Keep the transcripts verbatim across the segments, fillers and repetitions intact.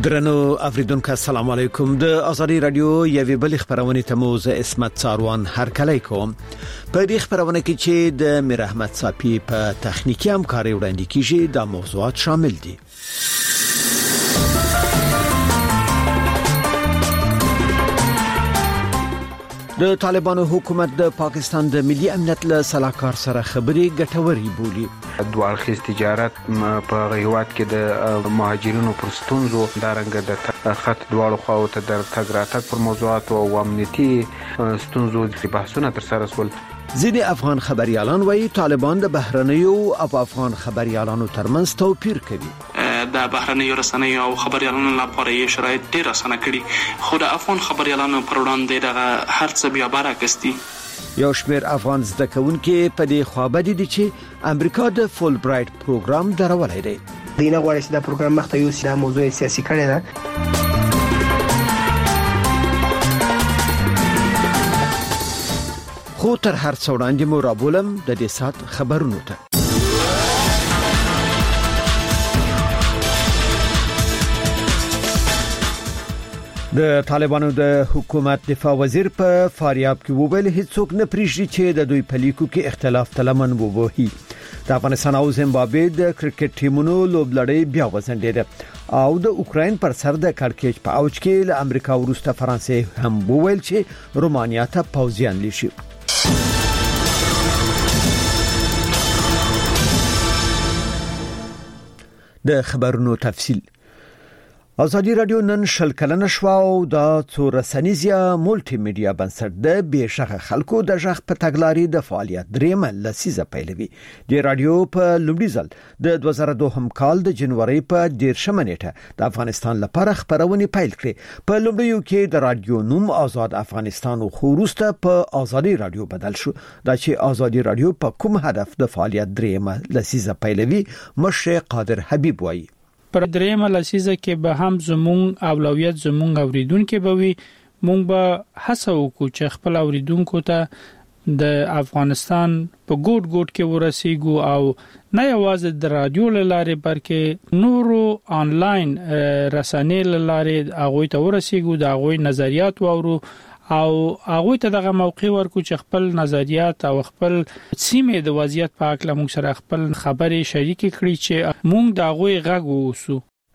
درنو اوریدونکو السلام علیکم. د آزادی رادیو یوې بل خبرونه ته مو زه اسمت ساروان هرکلی کوم. په دې خبرونه کې چې د میر احمد صافی په تخنیکی همکاري وړاندې کیږي د موضوعات شامل دي. د طالبانو حکومت د پاکستان د ملي امنیت له سلاکار سره خبرې ګټوري بولي. دوه اړخیز تجارت په هیواد کې د مهاجرینو پر ستونزو دارنګ د خط دواړو خواو ته د تګ راتګ پر موضوعات او امنیتي ستونزو د بحثونه تر سره شول. ځینې افغان خبريالان وایي طالبان د بهرنیو او افغان خبريالانو ترمنځ توپیر کوي. د بهرنیو رسنیو او خبريالانو لپاره یې شرایط ډېر اسانه کړي، خو د افغان خبريالانو پر وړاندې دغه هر څه بیا برعکس دي. یو شمېر افغان زده کوونکي په دې خوابدي دي چې امریکا د فول برایټ پروګرام درولای دی. دینه غواړي چې دا پروګرام مخته یو سیده موضوع سیاسي کړي ده. خو تر هر څو وړاندې مو رابولم د دې سات خبرونو ته. د طالبانو د حکومت دفاع وزیر په فاریاب کې وویل هیڅوک نه پریږدي چې د دوی په لیکو کې اختلاف تلمن ووهي. د افغانستان او زیمبابوې د کرکټ ټیمونو لوبلړۍ بیا وزنډېده او د اوکراین پر سر د کړکېچ په اوج کې له امریکا وروسته فرانسې هم وویل چې رومانیا ته پوځیان لشي. د خبرونو تفصیل. آزادی رادیو نن شل کلنه شو او د څو رسنیزه مولټي میډیا بنسټ د بهشغه خلکو د ژغ په تګلاري د فعالیت درېمه لسیزه پیلوي. د رادیو په لومړي ځل د دوه زره دوه کال د جنوري په دیرشمه نیټه د افغانستان لپاره خبرونه پیل کړې. په لومړیو کې د رادیو نوم آزاد افغانستان او خوروسته په آزادی رادیو بدل شو. دا چې آزادی رادیو په کوم هدف د فعالیت درېمه لسیزه پیلوي مشر قادر حبیب وایي. پر درېمه لسیزه کې به هم زمون اولویت زمون اوریدونکو به وي. مونږ به هڅه وکړو چې خپل اوریدونکو ته د افغانستان په ګوټ ګوټ کې ورسیږو او نه یوازې د رادیو لاره بلکې نورو آنلاین رسنۍ لاره هغه ته ورسیږو، د هغه نظریات وورو او هغه ته دغه موقع ورکو چې خپل نظریات او خپل سیمه د وضعیت په اړه موږ سره خپل خبرې شریک کړي چې موږ د هغه غږ ووسو.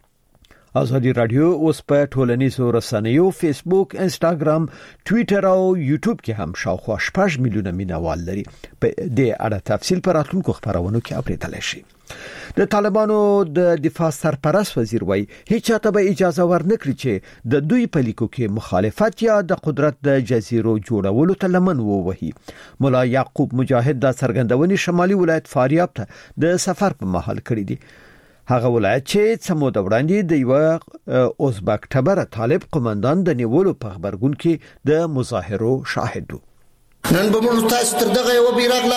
آزادی رادیو اوس په ټولنیزو رسنیو فیسبوک، انستګرام، ټوئیټر او یوټیوب کې هم شاوخوا شپږ میلیونه مینوال لري. په دې اړه تفصیل پر راتلونکو خبرونو کې اوریدل شي. د طالبانو د دفاع سرپرست وزیر وایي هیڅ چاته به اجازه ورنکړي چې د دوی په لیکو کې مخالفت یا د قدرت د جزیرو جوړولو ته لمن ووهي. مولا یعقوب مجاهد د سرګندونې شمالي ولایت فاریاب ته د سفر په مهال کړی دی. هغه ولایت چې څمو د وړاندې د یو اوزبک ټبره طالب قومندان د نیولو په خبرګون کې د مظاهرو شاهد و. نن به موږ تاسو تر دغه یو بیرغ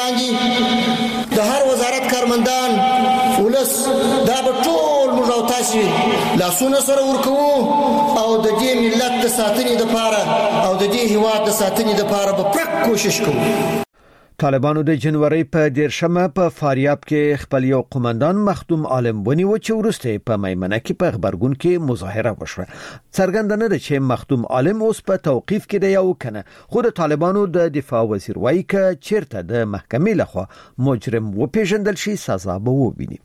لاندې د هر وزارت کارمندان ولس دا به ټول موږ او تاسو لاسونه سره ورکوو او د دې ملت د ساتنې لپاره او د دې هیواد د ساتنې لپاره به پرک کوشش کوو. طالبانو د جنوري په دیرشمه په فاریاب کې خپل یو قومندان مخدوم عالم ونیو چې ورسته په میمنه کې په خبرګون کې مظاهره وشوه. څرګند نه ده چې مخدوم عالم اوس په توقيف کې دی او کنه. خو د طالبانو د دفاع وزیر وایي چې چیرته د محکمې لخوا مجرم وپیژندل شي سزا به وویني.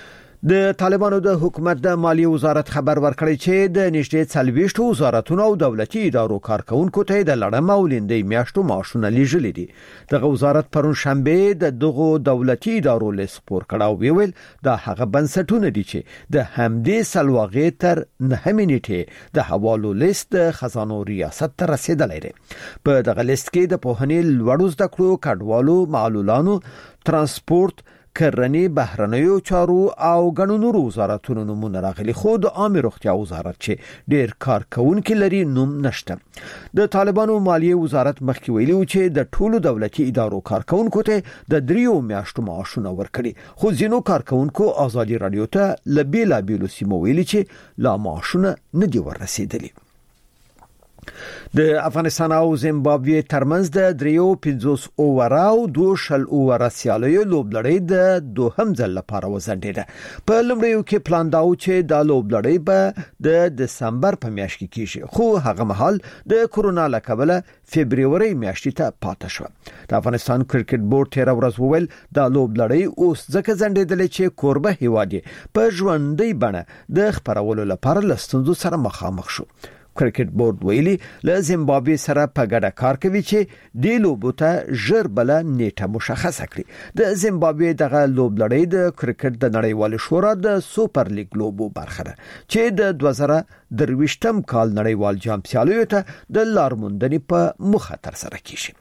د طالبانو د حکومت د مالیه وزارت خبر ورکړی چې د نږدې څلويشت وزارتونو او دولتي ادارو کارکونکو ته د لړم او لیندې میاشتو معاشونه لیږلي دي. دغه وزارت پرون شنبه د دغه دولتي ادارو لیست پور کړه او ویل دا هغه بنسټونه دي چې د همدې سلواغې تر نهمې نیټې د حوالو لیست خزانو ریاست ته رسیدلی دی. په دغه لیست کې د پوهنې لوړو زده کړو کډوالو معلولانو ترانسپورت کرنی بهرنیو چارو او غنو نورو وزارتونو نمونه راغلي. خو د عامه روغتیا وزارت چې ډیر کارکونکو لري نوم نشته. د طالبانو مالیه وزارت مخکې ویلي چې د ټولو دولتي ادارو کارکونکو ته د دریو میاشتو معاشونه ورکړي. خو ځینو کارکونکو آزادی رادیو ته لبیلا بیلو سیمو ویلي چې لا معاشونه نه دی ورسېدلي. د افغانستان او زیمبابوې ترمنځ د دریو پنځوس اووراو دوه شل اوورا سیالیو لوبلړۍ د دوهم ځل لپاره وزندېده. په لومړیو کې پلان دا و چې د لوبلړۍ به د دسمبر په میاشت کې کیږي، خو هغه مهال د کورونا له کبله فبرवरी میاشتې ته پاتې شو. د افغانستان کرکټ بورډ تیر ورځ وویل د لوبلړۍ اوس ځکه زندېدل چې کوربه هیواد په ژوندۍ بڼه د خبرولو لپاره لستونزو سره مخامخ شو. کرکټ بورډ ویلي له زیمبابوې سره په ګډه کار کوي چې د لوبو ته ژر بل نیټه مشخصه کړي. د زیمبابوې دغه لوبلړۍ د کرکټ د نړیوال شورا د سوپر لیګ لوبو برخه ده چې د دوه زره درویشتم کال نړیوال جام سیالیو ته د لارموندنې په مخه تر سره کیږي.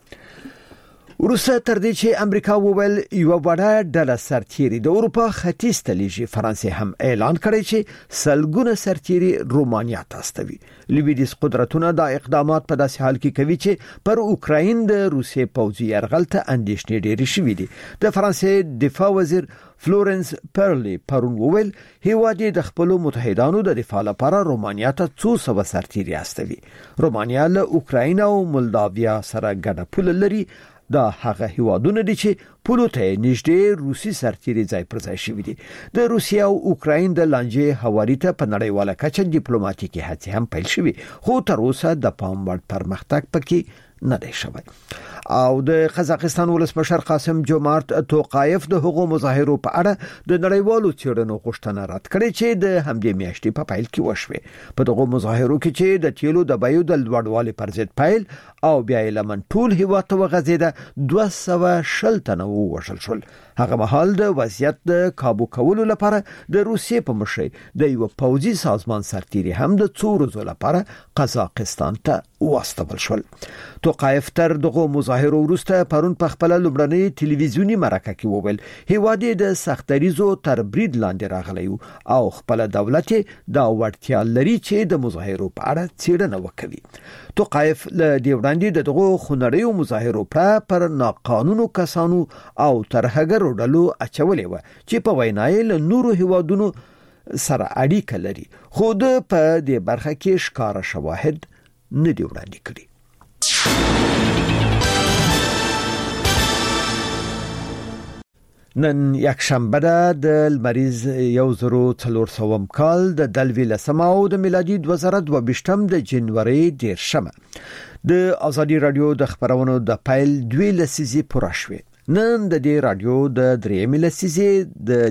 وروسته تر دې چې امریکا وویل یو وړه ډله سرتیري د اروپا ختیځ ته لیږي، فرانسې هم اعلان کړی چې سلګونه سرتیري رومانیا ته استوي. لویدیز قدرتونه دا اقدامات په داسې حال کې کوي چې پر اوکراین د روسیې پوځي یرغل ته اندېښنې ډېرې شوې دي. د فرانسې دفاع وزیر فلورنس پرلی پرون وویل هیواد د خپل متحدانو د دفاع لپاره رومانیا ته څو سوه سرتیري استوي. رومانیا له اوکراین او مولداویا سره ګډه پوله لري. دا هغه هیوادونه دي چې پولو ته نږدې روسي سرتیري ځای پر ځای شوي دي. د روسیا او اوکراین د لانجې هواري ته په نړیواله کچه ډیپلوماټیکي هڅې هم پیل شوي، خو تر اوسه د پام وړ پرمختګ پکې نه دی شوی. او د قزاقستان ولسمشر قاسم جومارت توقایف د حقوقو مظاهرو په اړه د نړیوالو څېړنو غوښتنه رد کړې چې د همدې میاشتې په پیل کې وشوه. په دغه مظاهرو کې چې د تیلو د بیو د لوړوالي پر ضد پیل او بیا یې لمن ټول هیواد ته وغځېده، دوه سوه شل تنه ووژل شول. هغه مهال د وضعیت د کابو کولو لپاره د روسیې په مشرۍ د یو پوځي سازمان سرتیري هم د څو ورځو لپاره قزاقستان ته واستول شول. توقایف تر دغه مظاهرو وروسته پرون په خپل لومړنۍ ټلویزیونی مرکه کې وویل هیواد د سختریزو تر برید لاندې راغلی او خپل دولت دا وړتیا لري چې د مظاهرو په اړه څېړنه وکړي. توقایف له دې وړاندې د دغه خونړیو مظاهرو پر ناقانونو کسانو او ترهګرو ډلو اچولې و چې په وینای له نورو هیوادونو سره اړیکه لري، خو د په دې برخه کې ښکاره شواهد نه دی وړاندې کړي. نن یک شنبه ده د لمریز یو زرو څلور سوم کال د دلوي لسمه او د میلادي دوه زره دوه ویشتم د جنوري دیرشمه د ازادي رادیو د خبرونو د پایل دوی لسیزي پوره شوه. نن د دې رادیو د درېمې لسیزي د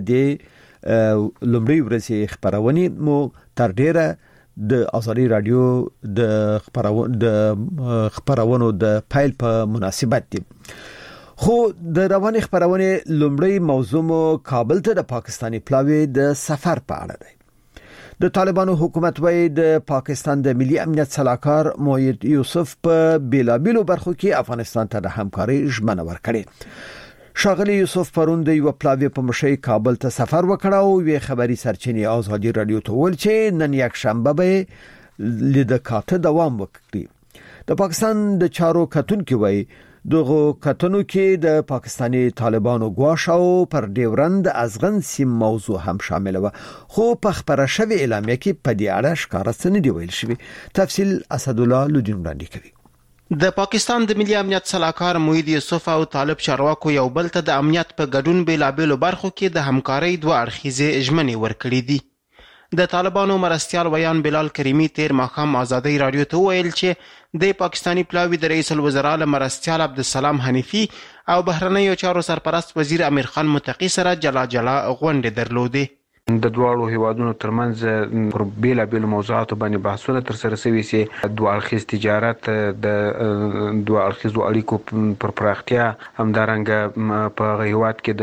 دې لومړی ورځې خبرونه مو تر ډیره د ازادي رادیو د خبرونو د خبرونو د پایل په مناسبت دي. خو د رواني خبرونه لومړی موضوع مو کابل ته د پاکستاني پلاوی د سفر په اړه دی. د طالبانو حکومت وایي د پاکستان د ملي امنیت صلاحکار موحد یوسف په بیلابیلو برخو کې افغانستان ته د همکاري ژمنه ورکړه. شاغلی یوسف پرون د یو پلاوی په مشي کابل ته سفر وکړ او وی خبري سرچینې ازادي رادیو ته ول چې نن یک شنبه به لیدکاته دوام وکړي. د پاکستان د چارو کتونکو وایي دغه کتنو کې د پاکستانی طالبانو غواش او پر ډیورند ازغن سیم موضوع هم شامل و، خو په خبره شوی اعلامیه کې په دې اړه ښکارا څه نه دی ویل شوی. تفصیل اسد الله لودین وړاندې کوي. د پاکستان د ملي امنیت صلاحکار موحد یوسف او طالب چارواکو یو بل ته د امنیت په ګډون بیلابیلو برخو کې د همکارۍ دوه اړخیزې ژمنې ورکړې دي. د طالبانو مرستیال ویان بلال کریمی تیر ماښام ازادي رادیو ته ویل چې د پاکستانی پلاوی د رئیس الوزرا له مرستیال عبدالسلام حنیفی او بهرنیو چارو سرپرست وزیر امیر خان متقی سره جلا جلا غونډې درلودې. د دواړو هیوادونو ترمنځ پر بیل بیل موضوعاتو باندې بحثونه تر سره شوي چې دوه اړخیز تجارت د دوه اړخیزو اړیکو پر پراختیا همدارنګه په هیواد کې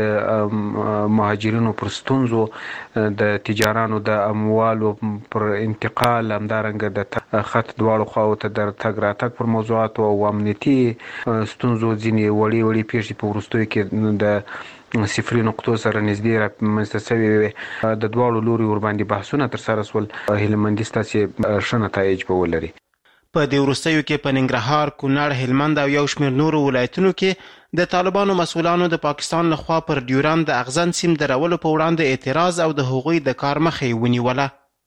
د مهاجرینو پر ستونزو د تجارانو د اموالو پر انتقال همدارنګه د خط دواړو خواو ته د تګ راتګ پر موضوعاتو او امنیتي ستونزو ځینې وړي وړي پیښې په وروستیو کې د صفري نقطو سره نږدې رامنځته شوي وي. د دواړو لوري ورباندې بحثونه ترسره شول. هیلمندي ستاسې ښه نتایج به ولري. په دې وروستیو کې په ننګرهار، کونړ، هلمند او یو شمېر نورو ولایتونو کې د طالبانو مسؤلانو د پاکستان لخوا پر ډیورند د اغزن سیم درولو په وړاندې اعتراض او د هغوی د کار مخه یې ونیوله.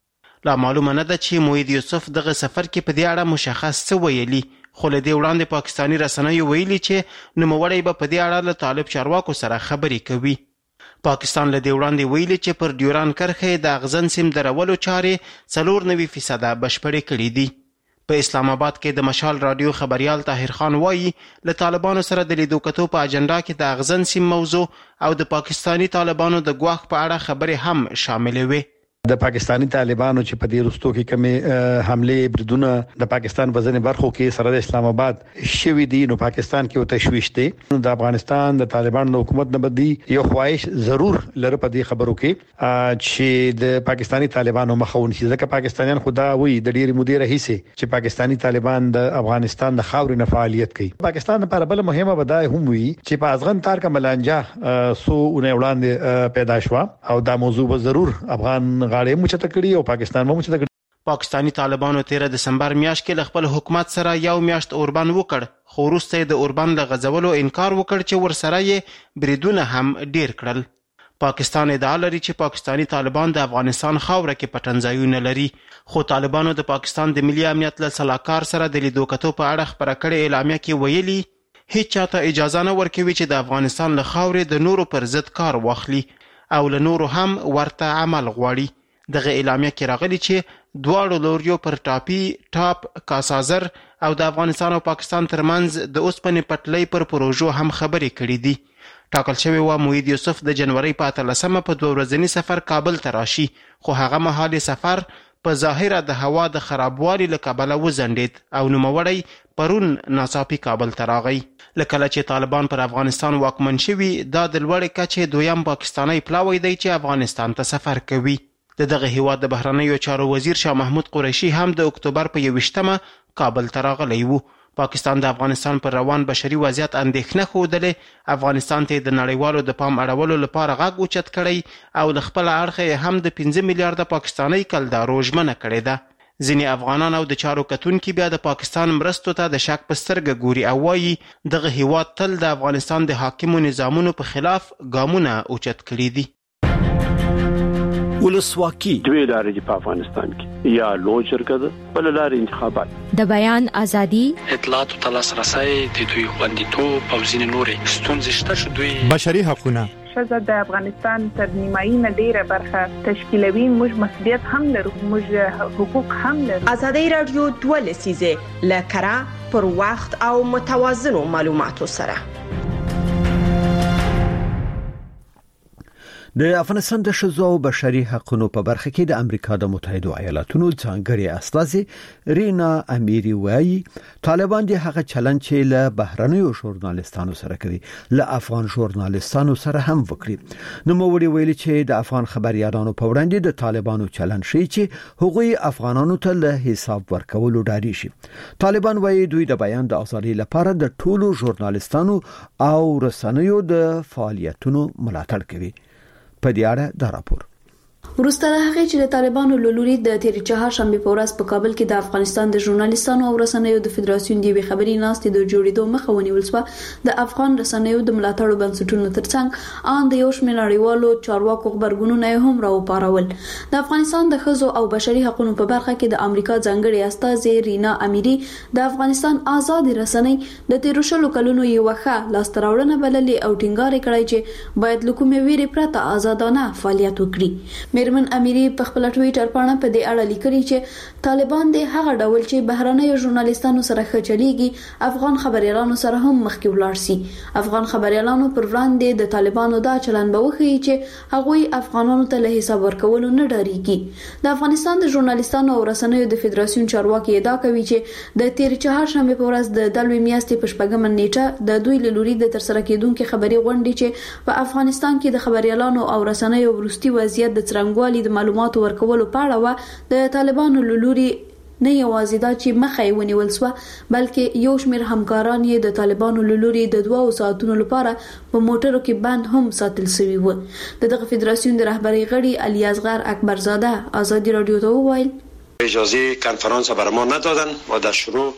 لا معلومه نه ده چې موحد یوسف دغه سفر کې په دې اړه مشخص څه ویلي، خو له دې وړاندې پاکستاني رسنیو ویلي چې نوموړی به په دې اړه له طالب چارواکو سره خبرې کوي. پاکستان له دې وړاندې ویلي چې پر ډیوران کرښې د اغزن سیم درولو چارې څلور نوي فیصده بشپړې کړي دي. په اسلام آباد کې د مشال رادیو خبريال طاهر خان وایي له طالبانو سره د لیدو کتو په اجنډا کې د اغزن سیم موضوع او د پاکستانی طالبانو د ګواښ په اړه خبرې هم شامل وي. د پاکستانی طالبانو چې په دې رستو کې کمی حمله بریدونه د پاکستان په ځینې برخو کې سره د اسلام آباد شوي دي، نو پاکستان کې تشویش دي. د افغانستان د طالبانو حکومت نه بدی یو خواهش ضرور لره په دې خبرو کې چې د پاکستانی طالبانو مخاون شي، ځکه پاکستانیان خدا وی د ډېری مودې راهیسي چې پاکستانی طالبان د افغانستان د خاورې نه فعالیت کوي. پاکستان لپاره بل مهمه بدای هم وی چې په افغان تار کملانجا سو اونې وړاندې پیدا شو او دا موضوع به ضرور افغان غاړې مچته کړی او پاکستان مو مچته کړی. پاکستانی طالبانو تیر دسمبر میاشت کې له خپل حکومت سره یو میاشت اوربان وکړ، خو وروسته د اوربان له غځولو انکار وکړ چې ورسره یې بریدونه هم ډیر کړل. پاکستان ادعا لري چې پاکستانی طالبان د افغانستان خاوره کې پټنځایونه لري، خو طالبانو د پاکستان د ملي امنیت له سلاکار سره د لیدو کتو په اړه خبره کړې اعلامیه کې ویلي هیڅ چاته اجازه نه ورکوي چې د افغانستان له خاورې د نورو پر ضد کار واخلي او له نورو هم ورته عمل غواړي. دغه اعلامیه کې راغلي چې دواړو لوریو پر ټاپي ټاپ کاسازر او د افغانستان او پاکستان ترمنځ د اوسپنې پټلۍ پر پروژو هم خبرې کړې دي. ټاکل شوی و موحد یوسف د جنوري په اتلسمه په دوه ورځني سفر کابل ته راشي، خو هغه مهال سفر په ظاهره د هوا د خرابوالي له کبله وځنډید او نوموړی پرون ناڅاپي کابل ته راغی. لکه چې طالبان پر افغانستان واکمن شوي، دا د لوړې کچې دویم پاکستانی پلاوی دی چې افغانستان ته سفر کوي. د دغه هیواد د بهرنیو چارو وزیر شاه محمود قریشي هم د اکتوبر په یوویشتمه کابل ته راغلی و. پاکستان د افغانستان پر روان بشري وضعیت اندېښنه ښودلې، افغانستان ته د نړیوالو د پام اړولو لپاره غږ اوچت کړی او له خپله اړخه هم د پنځه میلیارده پاکستاني کلدارو ژمنه کړې ده. ځینې افغانان او د چارو کتونکي بیا د پاکستان مرستو ته د شک په سترګه ګوري او وایي دغه هیواد تل د افغانستان د حاکمو نظامونو په خلاف ګامونه اوچت کړي دي. ولسواکي دوی لارې په افغانستان کې یا لوی شرکت بل لارې انتخابات، د بیان ازادي، اطلاعات او لاسرسي د دوی خوندیتوب او ځینې نورې ستونزې شته چې دوی بشري حقوقونه ښځه د افغانستان تر نیمایي نه ډیره برخه تشکیلوي. موږ مسؤلیت هم لرو، موږ حقوق هم لرو. ازادي رادیو دوه لسیزه لکرا پر وخت او متوازنو معلوماتو سره. د افغانستان د ښځو او بشري حقوقو په برخه کې د امریکا د متحده ایالاتونو ځانګړي استازي رینا امیری وایي طالبان د هغه چلند چې له بهرنیو ژورنالیستانو سره کوي له افغان ژورنالیستانو سره هم وکړي. نو موږ ویلي چې د افغان خبريالانو په وړاندې د طالبانو چلند شي چې هغوی افغانانو ته له حساب ورکولو ډاري شي. طالبان وایي دوی د بیان د ازادۍ لپاره د ټولو ژورنالیستانو او رسنیو د فعالیتونو ملاتړ کوي. په دې اړه دا راپور وروسته له هغې چې د طالبانو له لوري د تېرې چهارشنبې په ورځ په کابل کې د افغانستان د ژورنالیستانو او رسنیو د فدراسیون د یوې خبري ناستې د جوړېدو مخه ونیول شوه، د افغان رسنیو د ملاتړو بنسټونو ترڅنګ ان د یو شمېر نړیوالو چارواکو خبرګونونه هم راوپارول. د افغانستان د ښځو او بشري حقوقو په برخه کې د امریکا ځانګړي استازي رینا امیری د افغانستان آزاد رسنۍ د تېرو شلو کلونو یوه ښه لاسته راوړنه بللې او ټینګار کړی چې باید له کومې ویرې پرته آزادانه فعالیت وکړي. میرمن امیری په خپل ټویټر باندې په دې اړه لیکلي چې طالبان د هغه ډول چې بهرنیو ژورنالیستانو سره خچلېږي افغان خبريالانو سره هم مخکې ولاړ سي. افغان خبريالانو پر وړاندې د طالبانو دا چلن به وښيي چې هغوی افغانانو ته له حساب ورکولو نه ډاریږي. د افغانستان د ژورنالیستانو او رسنیو د فدراسیون چارواکي ادعا کوي چې د تېرې چهارشنبې په ورځ د دلوي میاشتې په شپږمه نیټه د دوی له لوري د ترسره کېدونکو خبري غونډې چې په افغانستان کې د خبريالانو او رسنیو وروستي وضعیت د څرنګوالي د معلوماتو ورکولو په اړه و د طالبانو له لوري نه یوازې دا چې مخه یې ونیول شوه بلکې یو شمېر همکاران یې د طالبانو له لوري د دوه ساعتونو لپاره په موټرو کې بند هم ساتل شوي وو. د دغه فدراسیون د رهبرۍ غړي علي اصغر اکبرزاده آزادی رادیو ته وویل اجازه کنفرانس بر ما ندادن و در شروع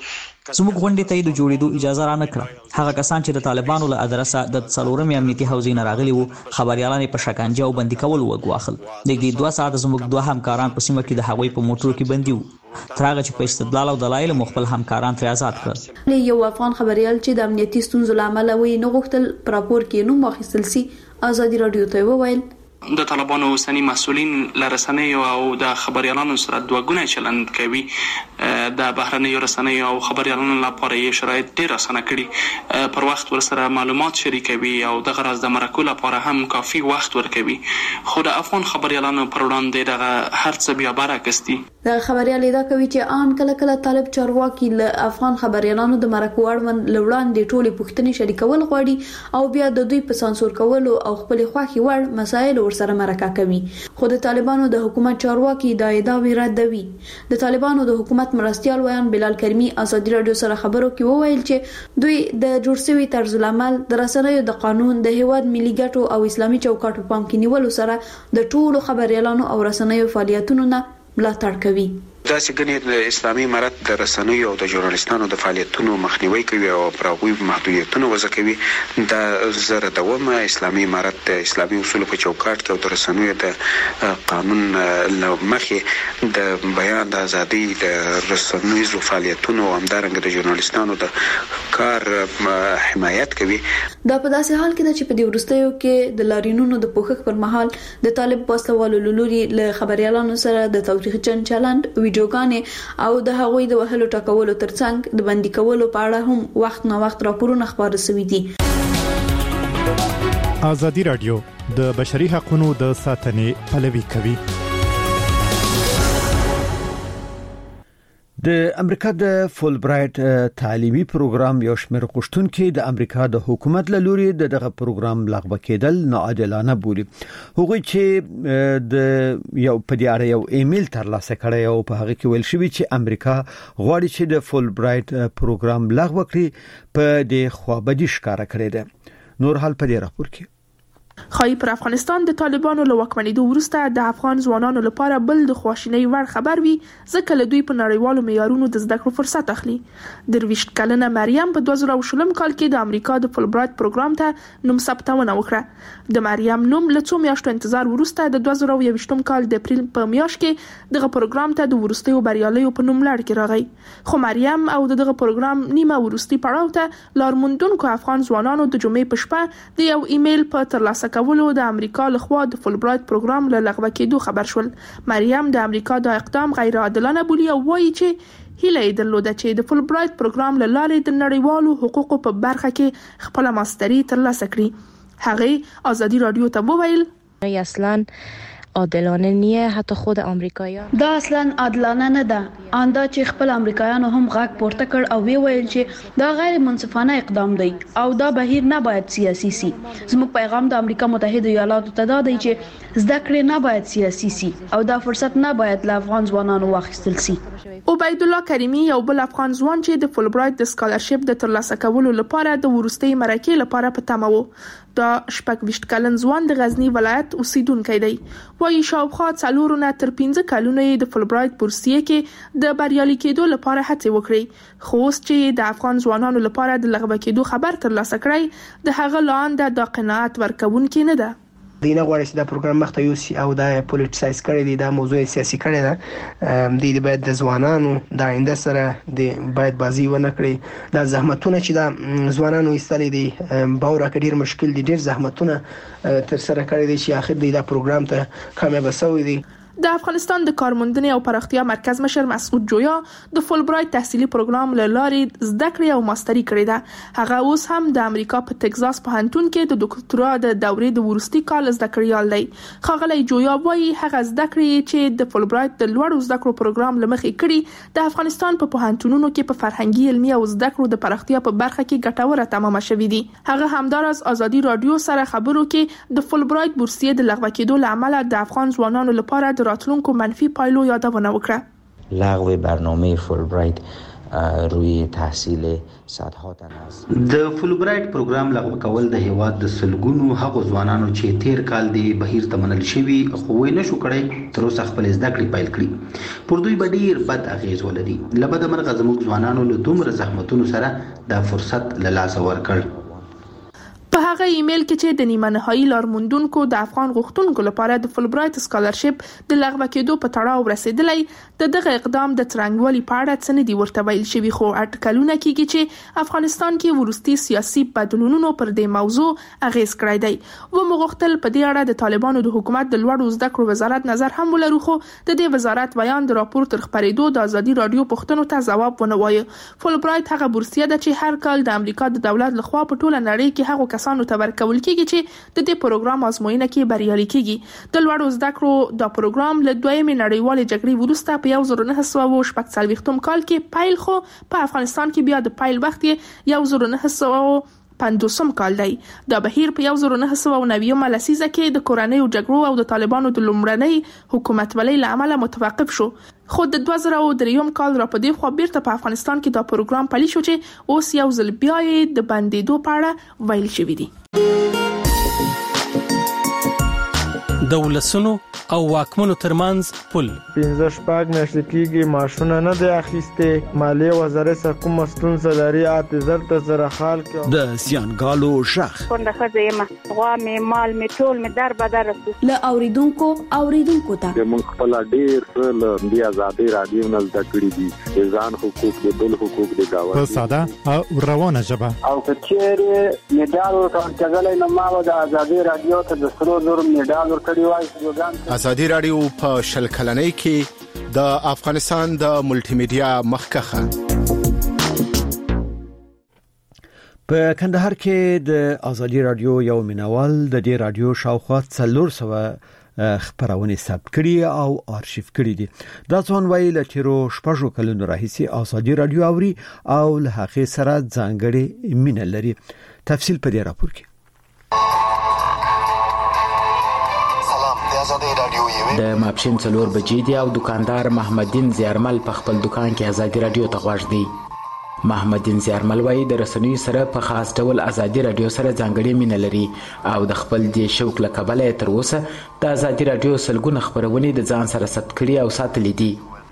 زموږ غونډې ته د جوړېدو اجازه را نه کړه. هغه کسان چې د طالبانو له ادرسه د څلورمې امنیتي حوزې نه راغلي وو خبريالان په شکنجه او بندي کول وګواخل. د دې دوه ساعت زموږ دوه همکاران په سیمه کې د هغوی په موټرو کې بندي وو. تر هغه چې په استدلال او دلایل مخبل همکاران تر آزاد کړل. یو افغان خبريال چې د امنیتي ستونزو لامل وي نه غوښتل پر راپور کې نوم واخیستل سي ازادي رادیو ته وویل د طالبانو اوسنی مسؤلین لرسنیو او د خبريالانو سره دوه چلند کوي. د بهرنیو رسنیو او خبريالانو لپاره یې شرایط ډیر اسانه کړي. پر وخت ورسره معلومات شریکوي او د غرض د مرکو لپاره هم کافي وخت ورکوي. خو د افغان خبريالانو پر وړاندې دغه هر څه بیا برعکس دي. د خبريال دا کوي چې ان کله کله طالب چارواکي له افغان خبريالانو د مرکو اړوند لوړاندې ټولې پوښتنې شریکول غواړي او بیا د دوی په سانسور کولو او خپل خوخي وړ مسایل ورسره مرکه کوي. خو د طالبانو د حکومت چارواکي دا ادعا ردوي. د طالبانو د حکومت مرستيال ویان بلال کریمی ازادي رادیو سره خبرو کې وویل چې دوی د جوړ شوی طرز العمل د رسنیو د قانون د هیواد ملي ګټو او اسلامي چوکاټ په پام کې نیولو سره د ټولو خبريالانو او رسنیو فعالیتونو نه ملاتړ کوي. دا چې ګنې د اسلامي امارت د رسنیو او د ژورنالیستانو د فعالیتونو مخنیوي کوي او پراوی محدودیتونه وضع کوي. دا زره دومه اسلامي امارت د اسلامي اصول په چوکاټ کې او د رسنیو د قانون لمخې د بیان د ازادي د رسنیو فعالیتونو او همدارنګه د ژورنالیستانو د کار حمایت کوي. دا په داسې حال کې ده چې په دې وروستیو کې د لارینونو د پوښښ پر مهال د طالب پاسلوالو لوري له خبريالانو سره د تاریخچن چلند ویډیوګانې او د هغوی د وهلو ټاکولو ترڅنګ د بندي کولو په اړه هم وخت نه وخت راپورونه خبرې شوي دي. ازادي رادیو د بشري حقوقو د ساتنې پلوي کوي. د امریکا د فول برایټ تعلیمي پروګرام یو شمېر غوښتونکي د امریکا د حکومت له لوري دغه پروګرام لغوه کېدل ناعادلانه بولي. هغوی چې د یو په دې اړه یو ایمیل ترلاسه کړی او په هغه کې ویل شوی چې امریکا غواړي چې د فول برایټ پروګرام لغوه کړي په دې خوابدي ښکارا کړی ده. نور حال په دې راپور کې خای پر افغانستان د طالبانو له واکمنېدو وروسته د افغان ځوانانو لپاره بل د خواشینۍ وړ خبر وي ځکه له دوی په نړیوالو معیارونو د زده کړو فرصت اخلي. درویشت کلنه مریم په دوه زره شلم کال کې د امریکا د فول برایټ پروګرام ته نوم ثبتونه وکړه. د مریم نوم له څو میاشتو انتظار وروسته د دوه زره یوویشتم کال د اپریل په میاشت کې دغه پروګرام ته د ورستیو بریالیو په نوم لړ کې راغی. خو مریم او دغه پروګرام نیمه ورستي پړاو ته لارموندونکو افغان ځوانانو د جمعې په شپه د یو ایمیل په ترلاسه کولو د امریکا لخوا د فول برایټ پروګرام له لغوه کېدو خبر شول. مریم د امریکا د اقدام غیر عادلانه بولي او وایي چې هیله یې درلوده چې د فول برایټ پروګرام له لارې د نړیوالو حقوقو په برخه کې خپل ماستري ترلاسه کړي. هغه ازادي رادیو ته وویل اصلاً عادلانه نیه حتی خود امریکایان دا اصلا عادلانه نه ده. آندا چې خپل امریکایانو هم غږ پورته کړ او وی ویل چې دا غیر منصفانه اقدام دی او دا بهیر نه باید سیاسي سي. زموږ پیغام د امریکا متحده ایالاتو ته دا دی چې زده کړې نه باید سیاسي سي او دا فرصت نه باید له افغان ځوانانو واخیستل سي. عبید الله کریمی یو بل افغان ځوان چې د فول برایټ د سکالرشپ د ترلاسه کولو لپاره د ورستۍ مرکې لپاره په تمه وو. دا شپږ ویشت کلن ځوان د غزنی ولایت اوسیدونکی دی. وایي شاوخوا څلور نه تر پنځه کلونه د فول برایټ بورسیه کې د بریالي کېدو لپاره هڅه وکړي. خو اوس چې د افغان ځوانانو لپاره د لغوه کېدو خبر ترلاسه کړی د هغه لاندې د قناعت ورکوونکی نه ده. دینه غواړي چې دا پروګرام مخته یوسي او دا پولیټیسایز کړي دي، دا موضوع سیاسي کړي ده. د دې باید د ځوانانو د آینده سره د باید بازی ونه کړي. دا زحمتونه چې دا ځوانانو ایستلې دي باور کډیر مشکل دي، ډیر زحمتونه تر سره کړي دي چې اخر دا پروګرام ته کامیاب شوی دی. د افغانستان د کارموندنې او پراختیا مرکز مشر مسعود جویا د فول برایټ تحصیلي پروګرام له لارې زده کړې او ماستري کړې ده. هغه اوس هم د امریکا په ټکزاس پوهنتون کې د ډاکټرا د دورې د ورستي کال زده کړیال دی. ښاغلی جویا وایي هغه زده کړې چې د فول برایټ د لوړو زده کړو پروګرام لمخې کړي د افغانستان په پوهنتونونو کې په فرهنګي علمي او زده کړو د پراختیا په برخه کې ګټوره تمامه شوې دي. هغه همدارس ازادي رادیو سره خبرو کې د فول برایټ بورسیه د لغوه کېدو لامل د افغان ځوانانو لپاره راتلونکو منفي پایلو یادونه وکړه. لغو برنامه فول برایټ روی تحصیل ساعتها تناس. د فولبرایټ پروګرام لغوه کول د هیواد د سلګونو هغو ځوانانو چې تیر کال دی بهیر ته منل شوی خو وې نشو کړی تر اوسه خپل زده کړې پیل کړي پر دوی ډیر بد اغیز ولري. لبد مرغه زموږ ځوانانو له دومره زحمتونو سره د فرصت له لاسه ورکړ. په هغه ایمیل کې چې د نیمه نهایی لارموندونکو د افغان غوښتونکو لپاره د فولبرایټ سکالرشپ د لغوه کېدو په تړاو رسیدلی د دغه اقدام د څرنګوالي په اړه څه نه دي ورته ویل شوي خو اټکلونه کیږي چې افغانستان کې وروستي سیاسي بدلونونو پر دې موضوع اغیز کړی دی. و مغختل په دې اړه د طالبانو د حکومت د لوړو زده کړو وزارت نظر هم ولرو خو د دې وزارت بیان د راپور تر خبرېدو د ازادي رادیو پوښتنو ته ځواب ونه وایي. فولبرایټ هغه بورسیه ده چې هر کال د امریکا د دولت لخوا په ټوله نړۍ کې هغو کسانو ته ورکول کیږي چې د دې پروګرام ازموینه کې بریالي کیږي. د لوړو زده کړو د پروګرام له دویمې نړیوالې جګړې وروسته په یو زر نه سوه شپږ څلوېښتم کال کې پیل خو په افغانستان کې بیا د پیل وخت یې یو زر نه سوه پنځوسم کال دی. دا بهیر په یو زر نه سوه نوي لسیزه کې د کورنۍ جګړو او د طالبانو د لومړنۍ حکومتولۍ له امله متوقف شو خو د دوه زره درې کال را په دې خو بیرته په افغانستان کې دا پروګرام پلی شو چې اوس یو ځل بیا د بندیدو په اړه ویل شوی دی. د ولسونو او واکمنو ترمنځ پل پنځه شپږ میاشتې کېږي معاشونه نه دی اخیستې. مالیې وزارت څخه کومه ستونزه لري اته زر ته زره خال کې د زیانګالو شخ څنګه ښځه یم غوا مې مال مې ټول مې در بدر له اوریدونکو اوریدونکو ته موږ خپل ډیر څه له دې ازادي رادیو نه زده کړی دي ځان حقوق د بل حقوق د گاوه په ساده او روانه ژبه او کچېره میډال ورکړل نو ما د ازادي رادیو ته د سرو زر میډال ورکړی وای. ازادي رادیو په شل کلنۍ کې د افغانستان د ملټي میډیا مخکخه. په کندهار کې د ازادي رادیو یو مینوال د دې رادیو شاوخوا څلور سوه خبرونه ثبت کړي او آرشیف کړي دي. دا ځوان وایي له تیرو شپږو کلونو راهیسې ازادي رادیو اوري او له هغې سره ځانګړې مینه لري. تفصیل په دې راپور کې. د ماپښین څلور بجې دي او دکاندار محمدین زیارمل په خپل دکان کې ازادي رادیو ته غوږ دی. محمدین زیارمل وایي د رسنیو سره په خاص ډول ازادي رادیو سره ځانګړې مینه لري او د خپل دې شوق له کبله تر اوسه د ازادي رادیو سلګونه خبرونه د ځان سره ثبت کړي او ساتلې دي.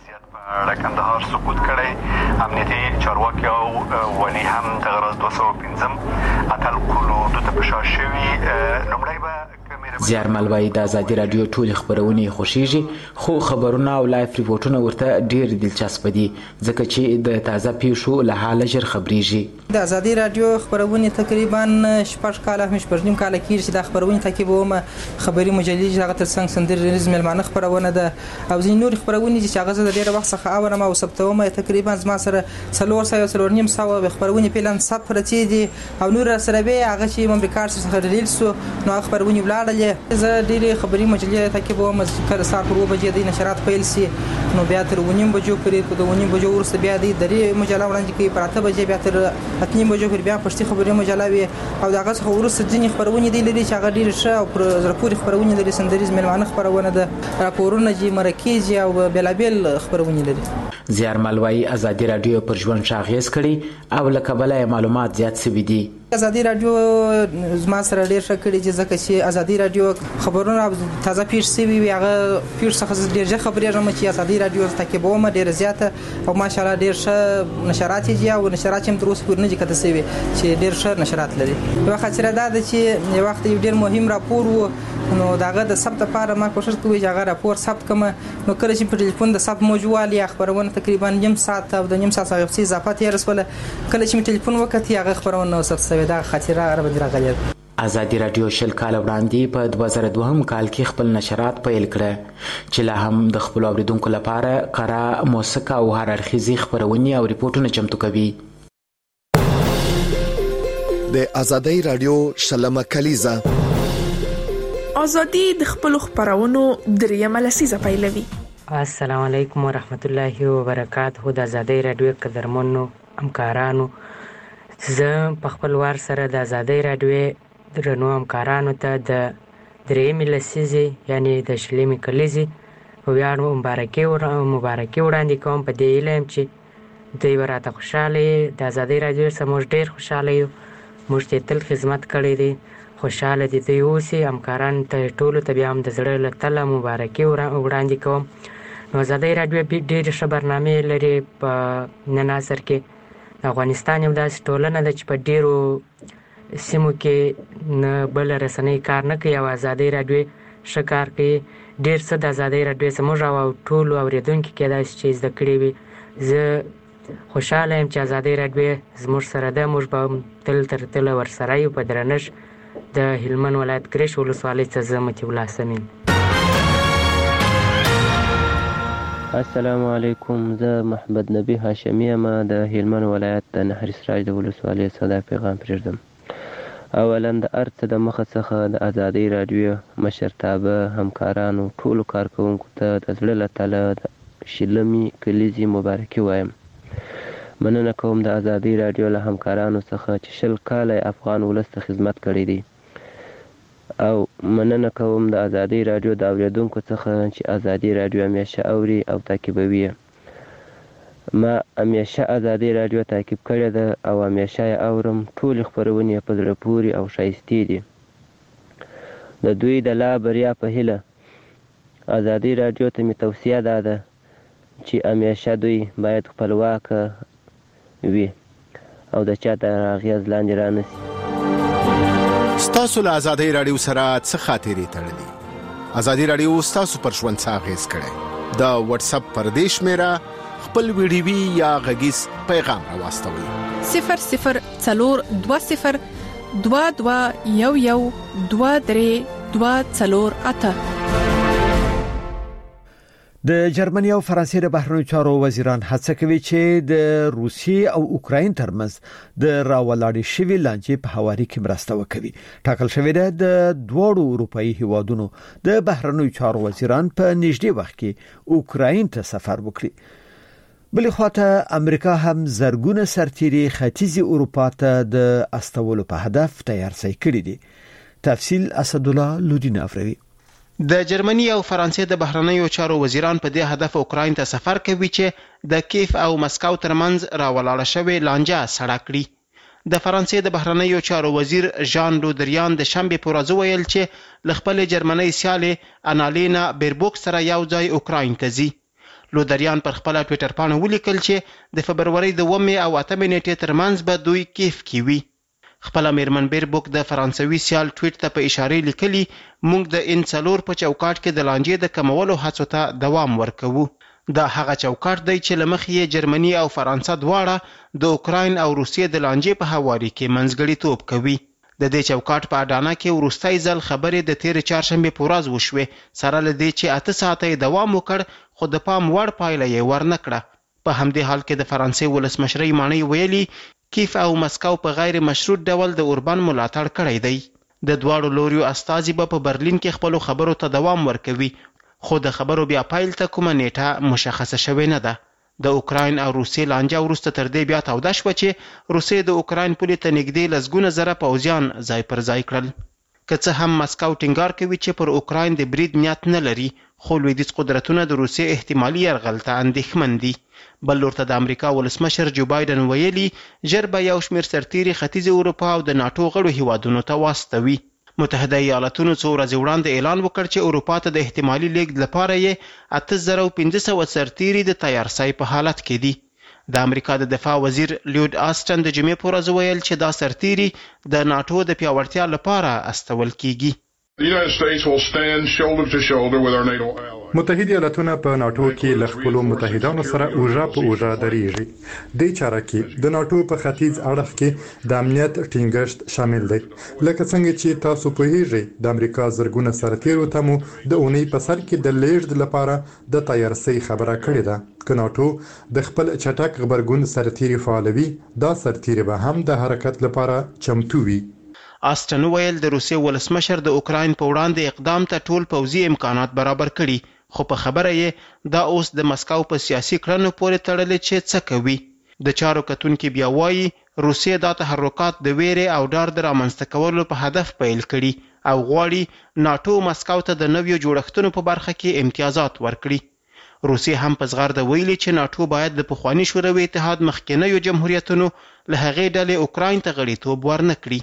د کندهار سقوط کړي امنیتي چارواکي او ونی هم د غرض دوه سوه پنځم اتل قلود ته پښه شوي لومړی به زیارمل وایي د ازادي رادیو ټول خبرونه خوښیږي خو خبرونه او لایف ریپورتونه ورته ډیر دلچسپ دي ځکه چې د تازه پیښو له حاله ژر خبريږي. د ازادي رادیو خبرونه تقریبا شپږ کاله هم شپږ نیم کاله کېږي چې د خبرونه تعقیبوم. خبري مجلې هغه تر څنګه سندریز ملمانه خبرونه ده او ځینې نور خبرونه چې هغه د ډیره وخت څخه اورم او ثبتوم. تقریبا زما سره څلور سوه څلور نیم سوه خبرونه پلان ثبت پرتې دي او نور سره به هغه چې امریکا څخه ریلیز سو نو خبرونه ولاړل. زه ډېرې خبري مجلې تعقیبوم. کله سهار پر اووه بجې د نشرات پیل سي نو بیا تر اووه نیم بجو پورې په دوه نیم بجو وروسته بیا د درې مجله وړاندې کوي. پر اته بجې بیا تر اته نیم بجو پورې بیا پښتو خبري مجله وي او دغه څخه وروسته ځینې خبرونه دي لري چې هغه ډېر ښه او پر زړه پورې خبرونه لري. سندریز ملمانه خبرونه ده راپورونه چې مرکز او بلابل خبرونه لري. زیارمل وایي ازادي رادیو پر ژوند شاغیز کړي او له کبله معلومات زیات سوي دي. ازادي رادیو زما سره ډیر ښه کړی چې ځکه چې ازادي رادیو خبرونه تازه پیښ شوي وي هغه پیښ څخه ډیر ژر خبرېږم چې ازادي رادیو تعقیبوم ډیر زیاته او ماشاءالله ډیر ښه نشرات یې او نشرات هم تر اوسه پورې نه دي کته شوي چې ډیر ښه نشرات لري. یو خاطره دا ده چې یو وخت یو ډیر مهم راپور و نو داغه د ثبت لپاره ما کوشش کوي چې هغه راپور ثبت کړم. نو کله چې په ټلیفون د ثبت موجوالي خبرونه تقریبا نیم ساعت او د نیم ساعت څخه اضافه تیر رسوله. کله چې ټلیفون وکړ هغه خبرونه ثبت شوی دا خاطره را باندې راغلی. ازادي رادیو شل کال وړاندې په دوه زره دوهم کال کې خپل نشرات پیل کړه چې لا هم د خپل اوریدونکو لپاره قرا موسیقي او هر اړخیزي خبرونه او ریپورتونه چمتو کوي. د ازادي رادیو شلمه کلیزه ازادي د خپل خبرونو دریمه لسیزه پیلوي. السلام علیکم ورحمت الله وبرکاته. د ازادي رادیو قدرمنو همکارانو زه په خپل وار سره د ازادي رادیو درنو همکارانو ته د درېیمې لسیزې یعنی د شلمې کلیزې ویاړ مبارکي مبارکي وړاندې کوم په دې علم چې دوی به راته خوشحاله د ازادۍ راډیو څخه موږ ډېر خوشحاله یو. موږ ته تل خدمت کړی دی. خوشحاله دي دوی اوسي. همکارانو ته ټولو ته بیا هم د زړه له تله مبارکي وړاندې کوم. نو ازادۍ راډیو ډېرې ښه برنامې لري په نن عصر کې. افغانستان یو داسې ټولنه ده چې په ډېرو سیمو کې نه بله رسنۍ کار نه کوي او ازادۍ راډیو ښه کار کوي. ډېر څه د ازادۍ راډیو څخه موږ او ټولو اورېدونکي کېدای شي چې زده کړي وي. زه خوشحاله یم چې ازادۍ راډیو زموږ سره ده. موږ به تل تر تله ورسره یو. په درنښت د هلمند ولایت ګرش ولسوالۍ څخه زه مطیع الله سمین. السلام علیکم. زه محمد نبی هاشمی یم د هلمند ولایت د نهر سراج د ولسوالۍ څخه دا پیغام پرېږدم. اولا د هر څه د مخه څخه د ازادۍ راډیو مشرتابه همکارانو ټولو کارکوونکو ته د زړه له تله د شلمې کلیزې مبارکي وایم. مننه کوم د ازادۍ راډیو له همکارانو څخه چې شل کاله افغان ولس ته خدمت کړی دی. او مننه کوم د ازادۍ راډیو د اورېدونکو څخه چې ازادۍ راډیو همیشه اوري او تعقیبوي. ما همیشه ازادۍ راډیو تعقیب کړې ده او همیشه یې اورم. ټولې خپرونې په زړه پورې او ښایستې دي. د دوی د لا بریا په هیله ازادۍ راډیو ته مې توصیه دا ده چې همیشه دوی باید خپلواکه وي او د چا تر اغېز لاندې رانشي. ستاسو له ازادۍ راډیو سره څه خاطرې تړلي؟ ازادۍ راډیو ستاسو پر ژوند څه اغېز کړی؟ د واتساپ پر دې شمېره خپل ویډیوي یا غږیز پیغام راواستوئ. صفر صفر څلور دوه صفر دوه دوه یو یو دوه درې دوه څلور اته. د جرمني او فرانسې د بهرنیو چارو وزیران هڅه کوي چې د روسیې او اوکراین ترمنځ د راولاړې شوې لانجې په هواري کې مرسته وکړي. ټاکل شوې ده د دوه اروپאי هیوادونو د بهرنیو چارو وزیران په نږدې وخت کې اوکراین ته سفر وکړي. بلې خواته امریکا هم زرګونه سرتیري ختیځي اروپا ته د استولو په هدف تیارسي کړي دي. تفصیل اسد الله لودین افروی. د جرمني او فرانسې د بهرنیو چارو وزیران په دې هدف اوکراین ته سفر کوي چې د کیف او مسکو ترمنځ راولاړه شوې لانجه سړه کړي. د فرانسې د بهرنیو چارو وزیر ژان لودریان د شنبې په ورځ ویل چې ل خپل جرمني سیالې انالینا بیربوک سره یو ځای اوکراین ته ځي. لودریان پر خپل ټوئیټر باندې ولیکل چې د فبرवरी د اوومې او اتمې نیټې ترمنځ به دوی کیف کې وي. خپل میرمن بیربوک د فرانسوي سیال ټویټ ته په اشاره لیکلي، موږ د ان څلور په چوکاټ کې د لانجې د کمولو هڅو ته دوام ورکوو. دا هغه چوکاټ دی چې لمخې یې جرمني او فرانسه دواړه د اوکراین او روسیې د لانجې په هواري کې منځګړیتوب کوي. د دې چوکاټ په اډانه کې وروستۍ ځل خبرې د تیر چهارشنبه په ورځ وشوې، سره له دې چې اته ساعته دوام وکړ خو د پام وړ پایله یې ورنکړه. په همدې حال کې د فرانسې ولسمشرۍ مانی ویلي کیف او مسکو په غیر مشروط ډول د اوربان ملاتړ کړی دی. د دواړو لوریو استازي به په برلین کې خپل خبرو ته دوام ورکوي، خو د خبرو بیا پایل ته کومه نیټه مشخصه شوې نه ده. د اوکراین او روسیې لانجه وروسته تر دې بیا توده شوه چې روسیې د اوکراین پولې ته نږدې لسګونه زره پوځیان ځای پر ځای کړل. که څه هم مسکو ټینګار کوي چې پر اوکراین د برید نیت نه لري، خو لویدیځ قدرتونه د روسیې احتمالي یرغل ته اندېښمن دي. بل لورته د امریکا ولسمشر جو بایدن ویلي ژر به یو شمېر سرتیري ختیځې اروپا او د ناټو غړو هیوادونو ته واستوي. متحده ایالاتونو څو ورځې وړاندې اعلان وکړ چې اروپا ته د احتمالي لیږد لپاره یې اته زره او پنځه سوه سرتیري د تیارسۍ په حالت کې دي. د امریکا د دفاع وزیر لیود آسټن د جمعې په ورځ ویل چې دا سرتیري د ناټو د پیاوړتیا لپاره استول کیږي. متحده ایالاتونه په ناټو کې له خپلو متحدانو سره اوژه په اوژه درېږي. دې چاره کې د ناټو په ختیځ اړخ کې د امنیت ټینګښت شامل دی. لکه څنګه چې تاسو پوهیږئ د امریکا زرګونه سرتیرو ته مو د اونۍ په سر کې د لیږد لپاره د تیارسۍ خبره کړې ده. که ناټو د خپل چټک غبرګون سرتیري فعالوي، دا سرتیري به هم د حرکت لپاره چمتو وي. آسټن ویل د روسیې ولسمشر د اوکراین په وړاندې اقدام ته ټول پوځي امکانات برابر کړي، خو په خبره یې دا اوس د مسکو په سیاسي کړنو پورې تړلې چې څه کوي. د چارو کتونکي بیا وایي روسیې دا تحرکات د ویرې او ډار د رامنځته کولو په هدف پیل کړي او غواړي ناټو مسکو ته د نویو جوړښتونو په برخه کې امتیازات ورکړي. روسیې هم په زغرده ویلي چې ناټو باید د پخواني شوروي اتحاد مخکینیو جمهوریتونو له هغې ډلې اوکراین ته غړیتوب ورنه کړي.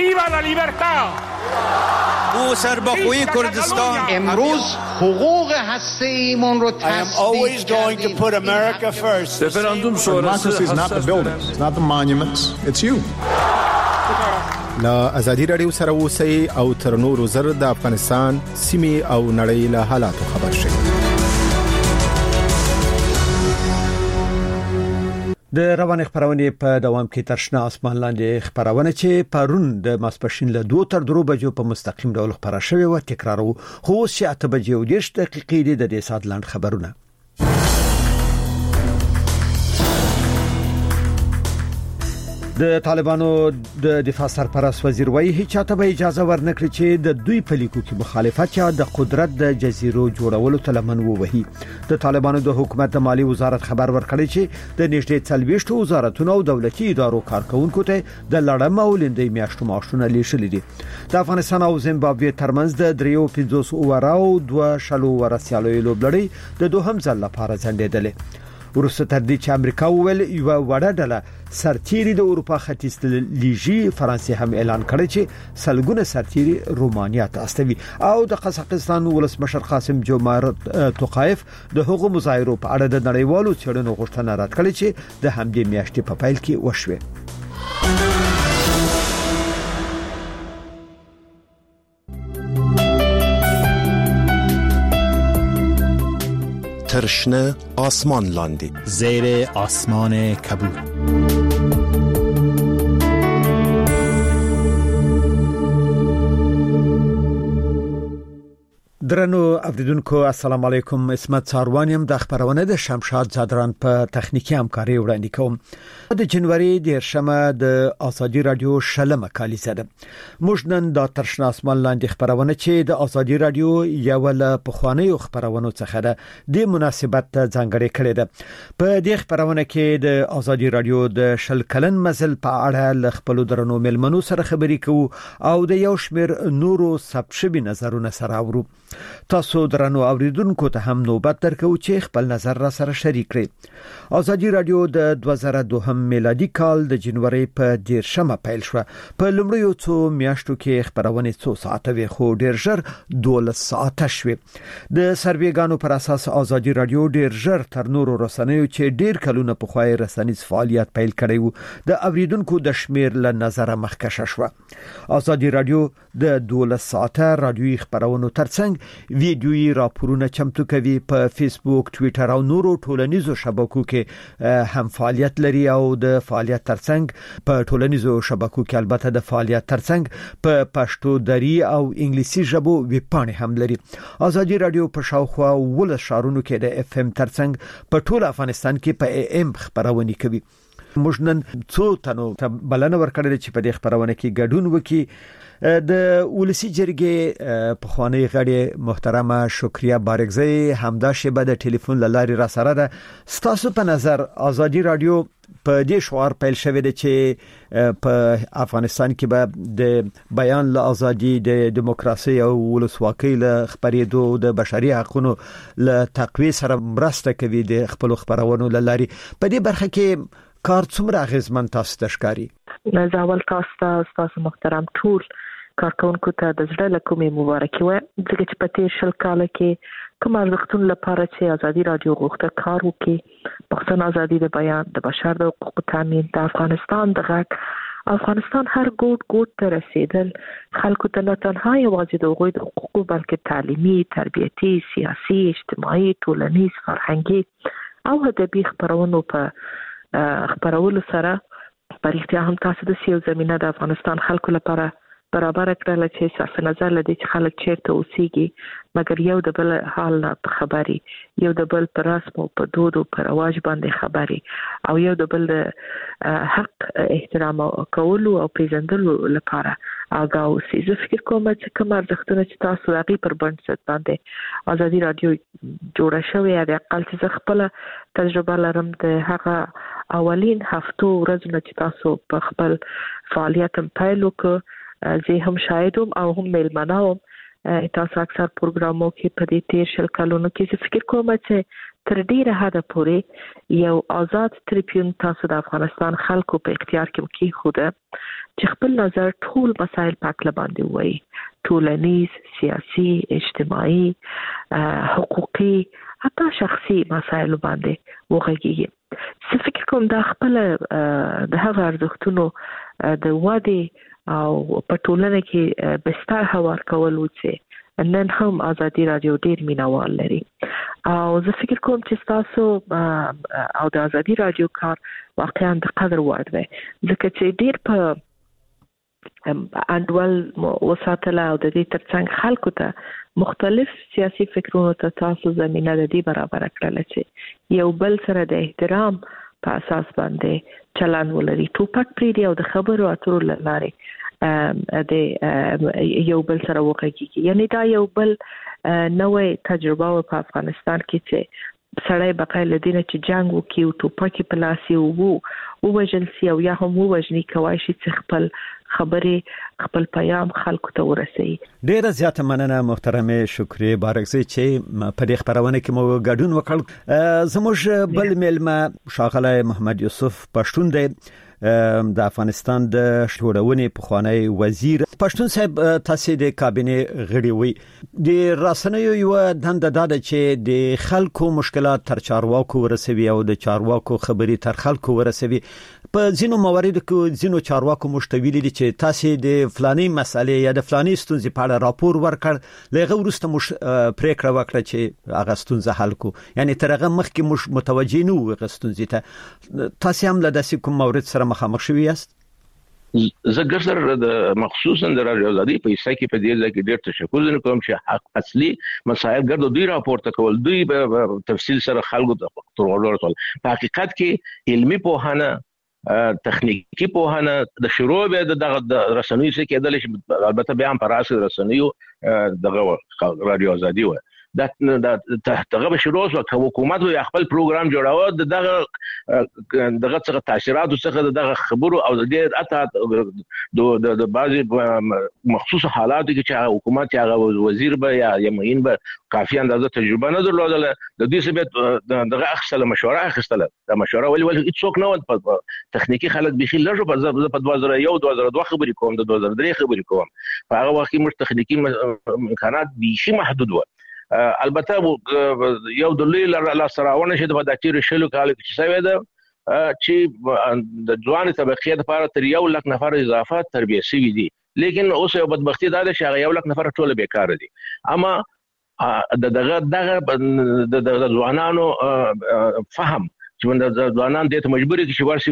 او سربخویی کردستان امروز حقوق هسته‌ایمون رو تثبیت کردیم. رفراندوم شورای is not the buildings, it's not the monuments, it's you. لا ازادي رادیو سره اوسئ او تر نورو زر د افغانستان سیمې او نړۍ له حالاتو خبر شئ. د روان خبرونه په دوام کې ترشنه اسمان لاندې خبرونه چې پرون د ماسپښین له دوه تر درو بجو په مستقیم ډول خبره شوې و تکرارو خو چې اته بجې او دیش دقیقې د دې سات لاند خبرونه. د طالبانو د دفاع سرپرست وزیر وایي هیڅ چاته به اجازه ورنکړي چې د دوی په لیکو کې مخالفت یا د قدرت د جزیرو جوړولو تلمن ووهي. د طالبانو د حکومت د مالی وزارت خبر ورکړی چې د نږدې څلويشت وزارتونو او دولتي ادارو کارکونکو ته د لړم او لندې میاشتو معاشونه لیشل دي. د افغانستان او زیمبابوې ترمنځ د دریو پنځوس اوراو دوه شلو ورسیالو لوبلړۍ د دوهم ځل لپاره ځنډېدلې. ورسته تر دې چې امریکا وویل یو وړه ډله سرتیري د اروپا ختیځ لیجی فرانسې هم اعلان کړی چې سلګونه سرتیري رومانیا ته استوي او د قزاقستان ولسمشر قاسم جومارت توقایف د هغو مظاهرو په اړه د نړیوالو څېړنو غوښتنه رد کړې چې د همدې میاشتې په پیل کې وشوه. ترشنه آسمان لاندې زیر آسمان کبود. درنو اوریدونکو السلام علیکم. اسمت ساروانیم د خبرونه د شمشاد زادران په تخنیکی همکاري وړاندې کوم. د جنوري د شمه د ازادي رادیو شلمه کالیزه ده. موږ نن د ترشنه اسمان لاندې خبرونه چې د ازادي رادیو یو له پخوانیو خبرونو څخه ده د مناسبت ځانګړې کړې ده. په دې خبرونه کې د ازادي رادیو د شل کلن مزل په اړه ل خپل درنو ملمنو سره خبرې کوو او د یو شمیر نورو سبشبي نظرونه سره اورو. تاسو درنو اوریدونکو ته هم نوبت درکو چې خپل نظر را سره شریک کړئ. ازادي رادیو د دوه زره دوه میلادي کال د جنوري په دیرشمه پیل شو. په لومړیو څو میاشتو کې خبرونه څو ساعته وي خو ډیر ژر دولس ساعته شوه. د سرویګانو پر اساس ازادي رادیو ډیر ژر تر نورو رسنیو چې ډیر کلونه په خوای رسنیز فعالیت پیل کړی وو د اوریدونکو د شمیر له نظر مخکشه شو. ازادي رادیو د دولس ساعته رادیوي خبرونو ترڅنګ ویډیويي راپورونه چمتو کوي. په فیسبوک، ټوئیټر او نورو ټولنیزو شبکو کې هم فعالیت لري او د فعالیت ترڅنګ په ټولنیزو شبکو کې البته د فعالیت ترڅنګ په پښتو دری او انګلیسي ژبو ویبپاڼې هم لري. ازادي رادیو په شاوخوا ول شارونو کې د اف ام ترڅنګ په ټول افغانستان کې په ای ام خبرونه کوي. موږ نن څو تنو ته بلنه ورکړل چې په دې خبرونه کې ګډون وکړي. د ولسی جرګې په خوانی غړي محترمه شکریا بارګزی همدا شبه د ټلیفون لاري را سره ده. ستاسو په نظر ازادي رادیو په دې شوار پیل شوی دی چې په افغانستان کې به د بیان له ازادي د دیموکراسي او ولسواکۍ له خبرېدو د بشري حقوقو له تقویه سره مرسته کوي د خپل خبرونو لاري. په دې برخه کې کار څومره غیزمن تاسو تشکاری؟ زاول تاسو تاسو محترم ټول کارکونکو ته د زړه له کومې مبارکي وایم ځکه چې په تیر شل کال کې کوم ارزښتونه لپاره چې ازادي رادیو غوښته کار وکړي، پښتون ازادي د بیان، د بشر د حقوقو تامین، د افغانستان د غږ، افغانستان هر ګوټ ګوټ ته رسیدل، خلکو ته نه تنها یوازې د هغوی د حقوقو بلکې تعلیمي، تربیتي، سیاسي، اجتماعي، ټولنیز، فرهنګي او ادبي خبرونو په خبرولو سره په رښتیا هم تاسو د سیو زمينه د افغانستان خلکو لپاره برابر کړل چې صرف نظر لدی چې خلک چیرته اوسېږي مګر یو د بل حال نه خبري، یو د بل پر رسم او په دود او پر رواج باندې خبري او یو د بل حق احترام کولو او پیژندلو لپاره آگاه اوسئ. زه فکر کوم چې کوم ارزښتونه چې تاسو هغه پر بنسټ باندې ازادي رادیو جوړه شوې د اقل چې خپل تجربه لرم د هغه اولین هفتو ورځې چې تاسو په خپل فعالیت پیل وکړ زه هم شاهدوم او هم ملمناوم تاسو اکثر پروګرامو کې په دې تیر شل کلونو کې فکر کوم چې تر ډیره حد پورې یو آزاد ټریبیون تاسو د افغانستان خلکو په اختیار کې کې خوده چې خپل نظر ټول مسایل پاک لباندې وایي، ټولنیز، سیاسي، اجتماعي، حقوقي، حتی شخصي مسایل باندې وغږیږي. زه فکر کوم دا خپل د هغه ارزښتونو د وادي او په ټولنه کې بستر هوار کول و چې نن هم ازادي رادیو ډیر مینوال لري. او زه فکر کوم چې تاسو او د ازادي رادیو کار واقعا د قدر وړ دی، ځکه چې ډیر په انډول وساتله او د دې ترڅنګ خلکو ته مختلف سیاسي فکرونو ته تاسو زمينه د دې برابر کړل چې یو بل سره د احترام په اساس باندې چلن ولري، ټوپک پریدي او د خبرو اترو لاره د یو بل سره وکړي. یعنی دا یو بل نوې تجربه په افغانستان کې چې سړی بقای لدینه چې جنگ وکي او ټوپک په لاس یو وو او وجل سی او یا هم وجنی کوي چې خپل خبرې خپل پیغام خلکو ته ورسوي. ډیره زیاته مننه محترمه شکری بارکزی چې په دې خبرونه کې مو ګډون وکړ. زموږ بل ملما شاغله محمد یوسف پښتون دی، د افغانستان د شورونې پخوانی وزیر. پښتون صاحب تاسو د کابینه غړي وي، د راسنیو یو دنده ده چې د خلکو مشکلات تر چارواکو ورسوي او د چارواکو خبري تر خلکو ورسوي. په ځینو مواردو کې ځینو چارواکو مشتویلي دي چې تاسو د فلاني مسالې یا د فلاني ستونزې په اړه راپور ورکړ، لغه ورسته مش پریکړه وکړه چې هغه ستونزه حل کو، یعنی تر هغه مخکې مش متوجي نه و هغه ستونزې ته. تاسو هم له داسې کوم مورد سره مخامخ شوي یاست؟ زه ګرځر د مخصوصا د رادیو ازادي په حصہ کې په دې ځای کې ډېر تشکر کوم چې حق اصلي مسایل ګرځو دوی راپورته کول، دوی په تفصیل سره خلکو ته ترور ورکول. په حقیقت کې علمي پوهانه، تخنیکی پوهانه د شروع به د رسنیو څخه کېدل شي، البته بیا هم پر اساس رسنیو دغه رادیو ازادي و دا دغه به شروع وکړ، حکومت یو خپل پروګرام جوړاوه دغه دغه څخه تاثیرات څخه دغه خبرو او د د د بعضي مخصوص حالات کې چې حکومت یا وزیر به یا یمین به کافي اندازه تجربه نه درلودله، د دې سبب دغه اخصله مشوره اخستله. د مشوره ولې ولې هیڅوک نه و، تخنیکی خلک بيخي لږه په دوه زره یو دوه زره دوه خبرې کوم، د دوه زره درې خبرې کوم. په هغه وخت کې موږ تخنیکی امکانات بيخي محدود و. البته یو د لوی لاسراونه چې د بداتیر شلو کال کې څه وده چې د ځوان طبقه لپاره تر یو لک نفر اضافه تربیه شوی دي، لیکن اوس یو بدبختی ده چې یو لک نفر ټول بیکار دي. اما د دغه دغه د ځوانانو فهم چې د ځوانان د مجبوري چې ورسي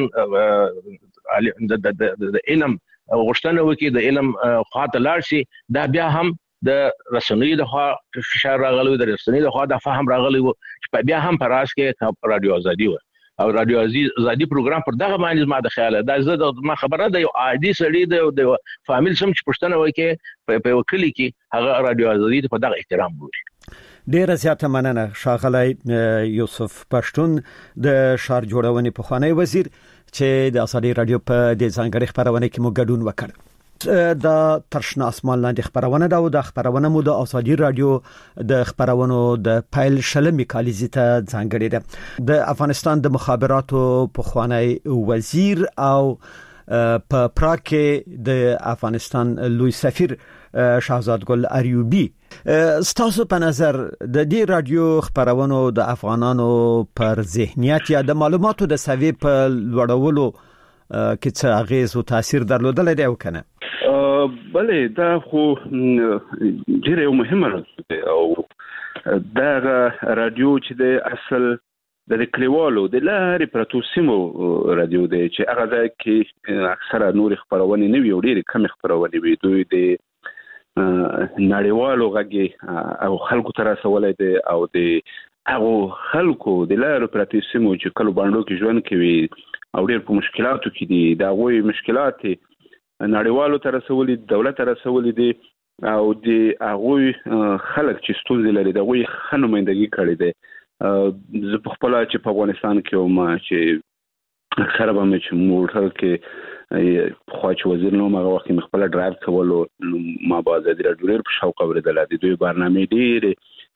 واقعا د علم غوښتنه وکړي، د علم خاطر لارسي، دا بیا هم د رسنیو د خوا فشار راغلی، د رسنیو د خوا د فهم راغلی و چې بیا هم پر راس کې رادیو ازادي و او رادیو ازادي پروګرام پر دغه باندې ما د خیاله دا زه ما خبره ده یو عادي سړی د فامیل سم چې پښتنه وای کې په وکیل کې هغه رادیو ازادي په دغه احترام ګوري. ډیره زیاته مننه شاغلی یوسف پښتون د شار جوړونې پخوانی وزیر چې د ازادي رادیو په د ځانګړي خبرونه کې مو ګډون وکړ. دا ترشنا اسمان لاندې خبرونه دا او د خبرونه مو د ازادي رادیو د خبرونو د پایل شلمي کالیزي ته ځانګړي ده. د افغانستان د مخابراتو پخوانی وزیر او په پراګ کې د افغانستان لوی سفیر شهزاد ګل اریوبی، ستاسو په نظر د دې رادیو خبرونو د افغانانو پر ذهنیت یا د معلوماتو د سوي په لوړولو کې څه اغیز او تاثیر درلودل دی او کنه؟ بله دا خو ډیره یو مهمه او دا رادیو چې د اصل د کلیوالو د لارې پرتو سیمو رادیو دی چې هغه ځای کې اکثره نور خبرونه نه وي، ډېرې کم خبرونه وي، دوی د نړیوالو غږی او خلکو ته رسولای دي او د هغه خلکو د لارې پرتو سیمو چې کلو باندې کې ژوند کوي او ډېر په مشکلاتو کې دي، دا غوي مشکلات نړیوالو ته رسولي، دولت ته رسولي دي او د هغه خلک چې ستونزې لري دا غوي خنمایندګي کړي دي. زه په خپل چې په افغانستان کې ما چې اکثره به مې چې موټر کې خو چې وزیر نو ما وخت مې خپل ډرایو کولو ما به د ډېر په شوق اوریدل دي، دوی برنامه ډېر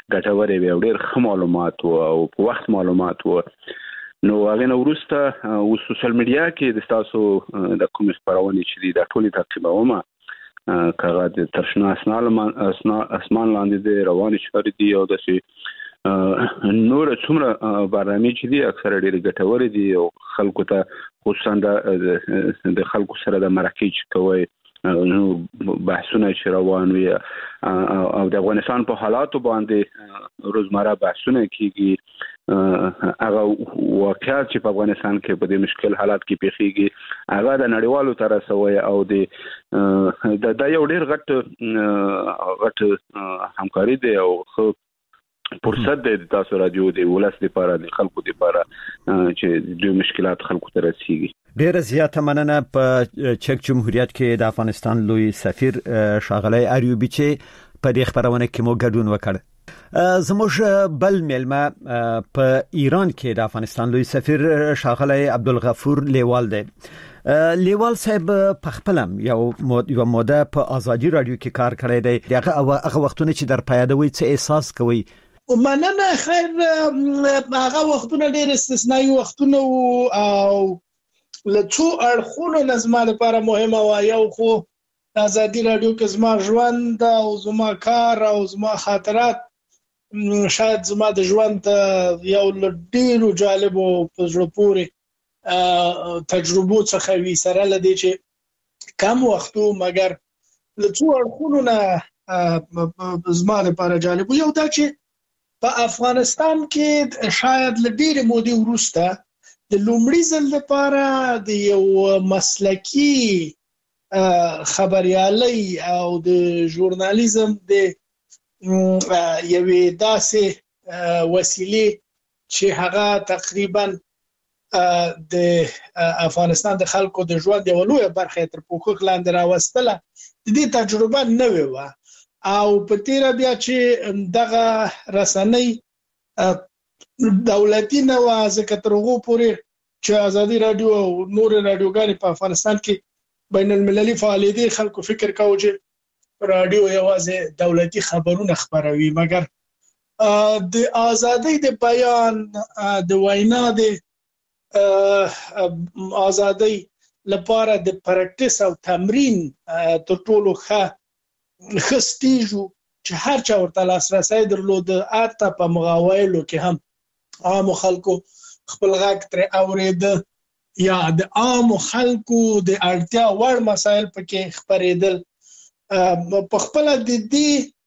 ګټورې وي او ډېر ښه معلومات او په وخت معلومات و. نو هغه نو وروسته او سوشل میډیا کې د تاسو د کوم خبرونه چې د ټولي تعقیبومه کاغه د ترشنا اسنال اسمان لاندې د رواني شهر دی او د شي نور څومره برنامه چې دي اکثره ډېر ګټور دي او خلکو ته خصوصا د خلکو سره د مرکه کوي نو بحثونه چې روان وي او د افغانستان په حالاتو باندې روزمره بحثونه کیږي هغه واقعیت چې په افغانستان کې په دې مشکل حالات کې پیښیږي هغه د نړیوالو تر سوي او د د یو ډېر غټ غټ همکاري دی او فرصت دی تاسو رادیو دی ولس لپاره د خلکو لپاره چې د مشکلات خلکو ته رسیږي. ډیره زیاته مننه. په چک جمهوریت کې د افغانستان لوی سفیر ښاغلی اریوبی چې په دې خبرونه کې مو ګډون وکړ. زموږ بل ملما په ایران کې د افغانستان لوی سفیر ښاغلی عبدالغفور لیوال دی. لیوال صاحب په خپلم یو یو موده په ازادي رادیو کې کار کړی دی. هغه هغه وختونه چې در پیادوي څه احساس کوي؟ مننه. خیر هغه وختونه ډېر استثنایی وختونه او لڅو اړخونو نظم لپاره مهمه و. یو خو ازادي رادیو کې زما ژوند او زما کار او زما خاطرات شاید زما د ژوند یو ډېر جالب او په زړه پورې تجربو څخه وی سره لدی چې کم وختو مګر لڅو اړخونو نه زما لپاره جالب. یو دا چې په افغانستان کې شاید لډېر مودې وروسته د لومړي ځل لپاره د یو مسلکی خبريالي او د ژورنالیزم د یوې داسې وسیلې چې هغه تقریبا د افغانستان د خلکو د ژوند یو لوی برخه تر پوښښ لاندې راوستله. د دې تجربه نوې و او په تیر بیا چې دغه رسنۍ دولتي نه و ځکه تر هغه پورې چې ازادي رادیو او نور رادیوګانې په افغانستان کې بین المللي فعالیت خلکو فکر کاوه چې رادیو یوازې دولتي خبرونه خبروي مګر د ازادۍ د بیان د وینا د ازادۍ لپاره د پریکټیس او تمرین تر ټولو ښه خستیجو چې هر چا ورته لاسرسي درلود. اته په مغاویلو کې هم عام خلکو خپل غږ تر اورید یا د عام خلکو د اړتیا وړ مسایل پکې خبرېدل. په خپل د دې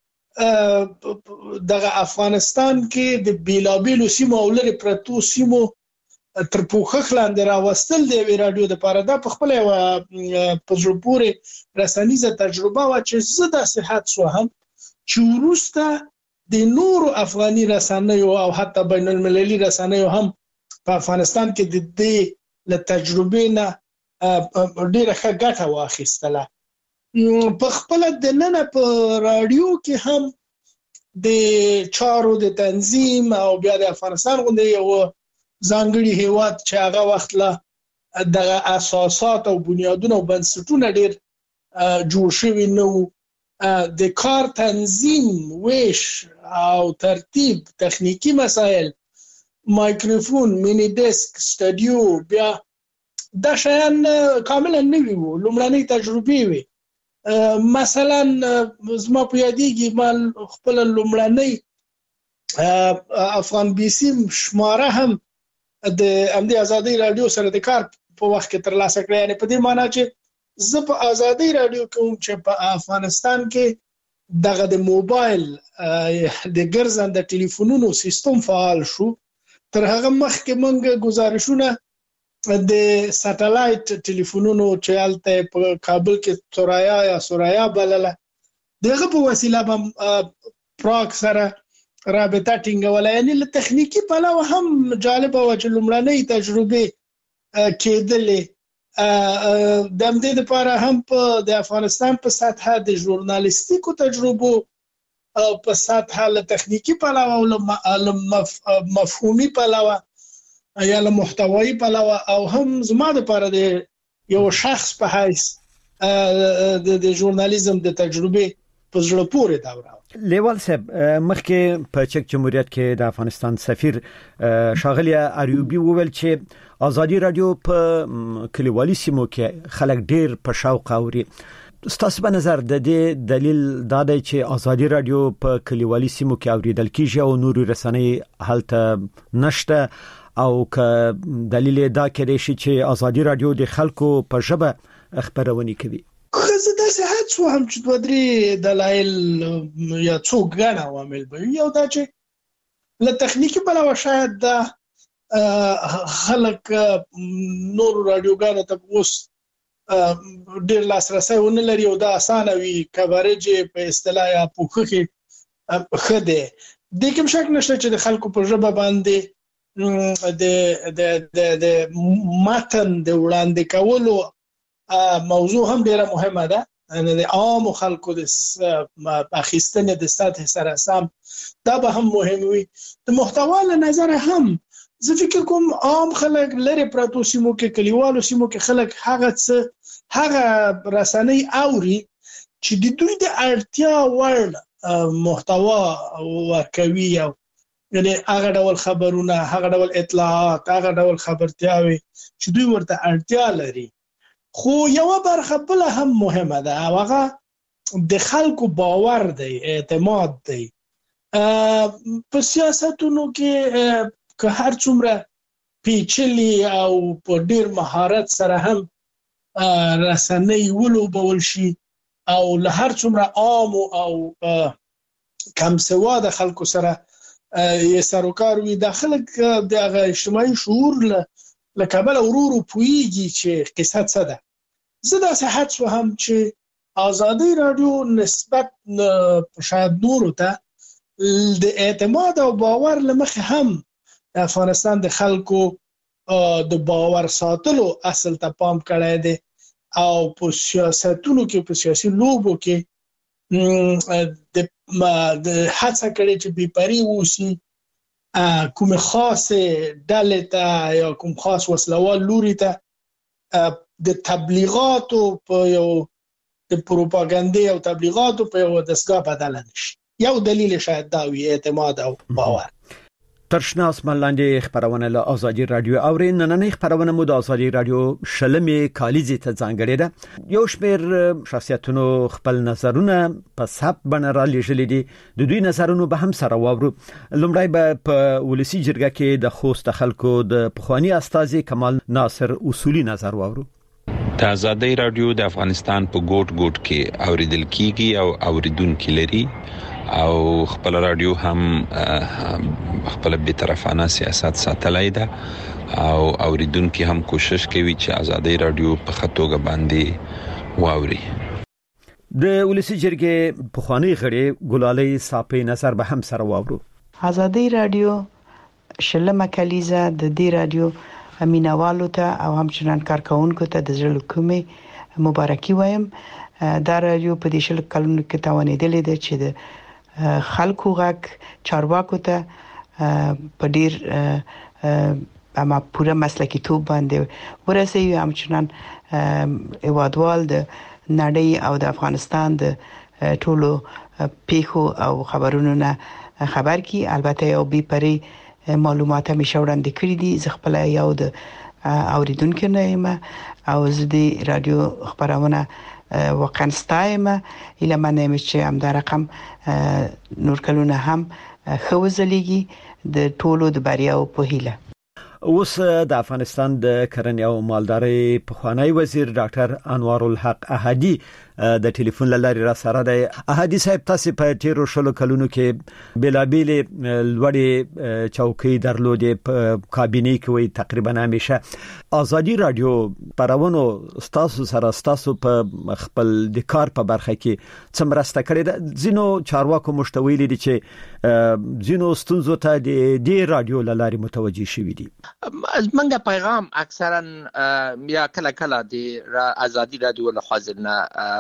دغه افغانستان کې د بیلابیلو سیمو او لري پرتو سیمو تر پوښښ لاندې راوستل دی رادیو د پاره دا په خپل په جوړپوري رسنیزه تجربه وا چې زه د صحت سو هم چې وروسته د نورو افغاني رسنیو او حتی بین المللي رسنیو هم په افغانستان کې د دې له تجربې نه ډیره ښه ګټه واخیستله. په خپل د نن په رادیو کې هم د چارو د تنظیم او بیا د افغانستان غونډې یو ځانګړي هیواد چې هغه وخت لا د اساسات او بنیادونه او بنسټونه ډېر جوړ شوي نو د کار تنظیم ویش او ترتیب تخنیکی مسائل مایکروفون مینی ډیسک سټډیو بیا دا شیان کاملا نوي وو لومړنۍ تجربې وي. مثلا زما په یادېږي ما خپل لومړنۍ افغان بي سي شماره هم د امدي ازادي رادیو سره د کار په وخت کې ترلاسه کړې. یعنی په دې معنی چې زه په ازادي رادیو کوم چې په افغانستان کې دغه د موبایل د ګرځنده ټلیفونونو سیستم فعال شو. تر هغه مخکې موږ گزارشونه د ساتلایت ټلیفونونو چې الته په کابل کې سورایا یا سورایا بلله دغه په وسیله به پراک سره رابطه ټینګوله. یعنی له تخنیکی پلوه هم جالبه و چې لومړنۍ تجربې کېدلې. د همدې لپاره هم په د افغانستان په سطحه د ژورنالیستیکو تجربو په سطحه له تخنیکی پلوه او له مفهومي پلوه یا له محتوایي پلوه او هم زما لپاره د یو شخص په حیث د ژورنالیزم د تجربې په زړه پورې دا لیوال صاحب مخکې په چک جمهوریت کې د افغانستان سفیر شاغلی اریوبی وویل چې ازادي رادیو په کلیوالي سیمو کې خلک ډیر په شوق اوري. ستاسو په نظر د دې دلیل دا دی چې ازادي رادیو په کلیوالي سیمو کې اوریدل کیږي او نورو رسنۍ هلته نشته، او که دلیل دا کېدای شي چې ازادي رادیو د خلکو په ژبه خبرونه کوي؟ خزه د صحت سو هم چې دوه درې دلایل یا څو ګڼ عوامل به یو دا چې له تخنیکی بلاوه شاید دا خلک نور رادیوګانو ته اوس ډیر لاسرسي ونه لري او دا اسانه وي کوریج په اصطلاح یا پوخه کې خده د کوم شک نشته چې د خلکو په ژبه باندې د د د د متن د وړاندې کولو موضوع هم ډیره مهمه ده. د عام خلکو د اخیستنې د سطح سره سم دا به هم مهم وي. د محتوا له نظر هم زه فکر کوم عام خلک لري پراتو سیمو کې کلیوالو سیمو کې خلک هغه څه هغه رسنۍ اوري چې د دوی د اړتیا وړ محتوا ورکوي، او یعنی هغه ډول خبرونه، هغه ډول اطلاعات، هغه ډول خبرتیاوي چې دوی ورته اړتیا لري. خو یو برخه بل هم مهمه ده، هغه د خلکو باور دی، اعتماد دی. په سیاستونو کې که هر څومره پیچلي او په ډیر مهارت سره هم رسنۍ ولوبول شي او له هر څومره عام او کم سواده خلکو سره یې سروکار وي، د خلک د اجتماعي شعور له کبله ورورو پوهیږي چې قصه څه ده. زه دا صحت سو هم چې ازادي رادیو نسبت شاید نورو ته د اعتماد او باور لمخه هم د افغانستان د خلکو د باور ساتلو اصل ته پام کړی دی، او په سیاستونو کې په سیاسي لوبو کې د هڅه کړي چې بېپرې اوسي، کوم خاص ډلې ته یا کوم خاص وسلوال لوري ته د تبلیغاتو په یو د پروپاګاندا او تبلیغاتو په یو دستګاه بدل نشي. یو دلیل شاید دا وي، اعتماد او باور. ترشنا اسمان لاندې خبرونه له ازادي رادیو اوري. نننۍ خبرونه مو د ازادي رادیو شلمې کالیزې ته ځانګړې ده. یو شمېر شخصیتونو خپل نظرونه په ثبت بڼه را لېږلي دي. د دوی نظرونه به هم سره واورو. لومړی به په ولسي جرګه کې د خوست خلکو د پخوانی استازي کمال ناصر اصولي نظر واورو. د ازادي رادیو د افغانستان په ګوټ ګوټ کې اوریدل کیږي او اوریدونکو لري، او خپل رادیو هم خپل بی‌طرفانه سیاست ساتلای ده، او اوریدونکو هم کوشش کوي چې ازادي رادیو په خطوګه باندې واوري. د ولسي جرګې پخوانی غړي ګلالۍ صاحب نظر به هم سره واورو. ازادي رادیو شلمه کلیزه د دې رادیو امینوالو ته او همچنان کارکونکو ته د زړه کومې مبارکي وایم. دا رادیو په دې شل کلونو کې توانیدلې ده چې د خلکو غږ چارواکو ته په ډیر اما پوره مسلکی توب باندې ورسوي، همچنان ایوادوال د نړۍ او د افغانستان د ټولو پیښو او خبرونو نه خبر کی. البته یو بي پري معلومات هم شوړاندې کړې دي. زه خپل یو د اوریدونکو نه یم او زه د رادیو خبرونه واقعا ستایم. اله منم چې هم دا رقم نور کلونه هم خوځلېږي د ټولو د بریا په هیله. اوس د افغانستان د کرنې او مالدارۍ پخوانی وزیر ډاکټر انوار الحق احدي د ټلیفون لارې را سره دی. احدي صاحب، تاسو په تیرو شلو کلونو کې بلابل لوړې چوکۍ درلودې، په کابینه کې وي تقریبا همیشه. ازادي رادیو پرونو تاسو سره تاسو په خپل د کار په برخه کې څه مرسته کړې ده؟ ځینو چارواکو مشتویل دي چې ځینو ستونزو ته د دې رادیو لارې متوجي شوي دي. منګه پیغام اکثرا یا کله کله د ازادي رادیو له خوا ځنه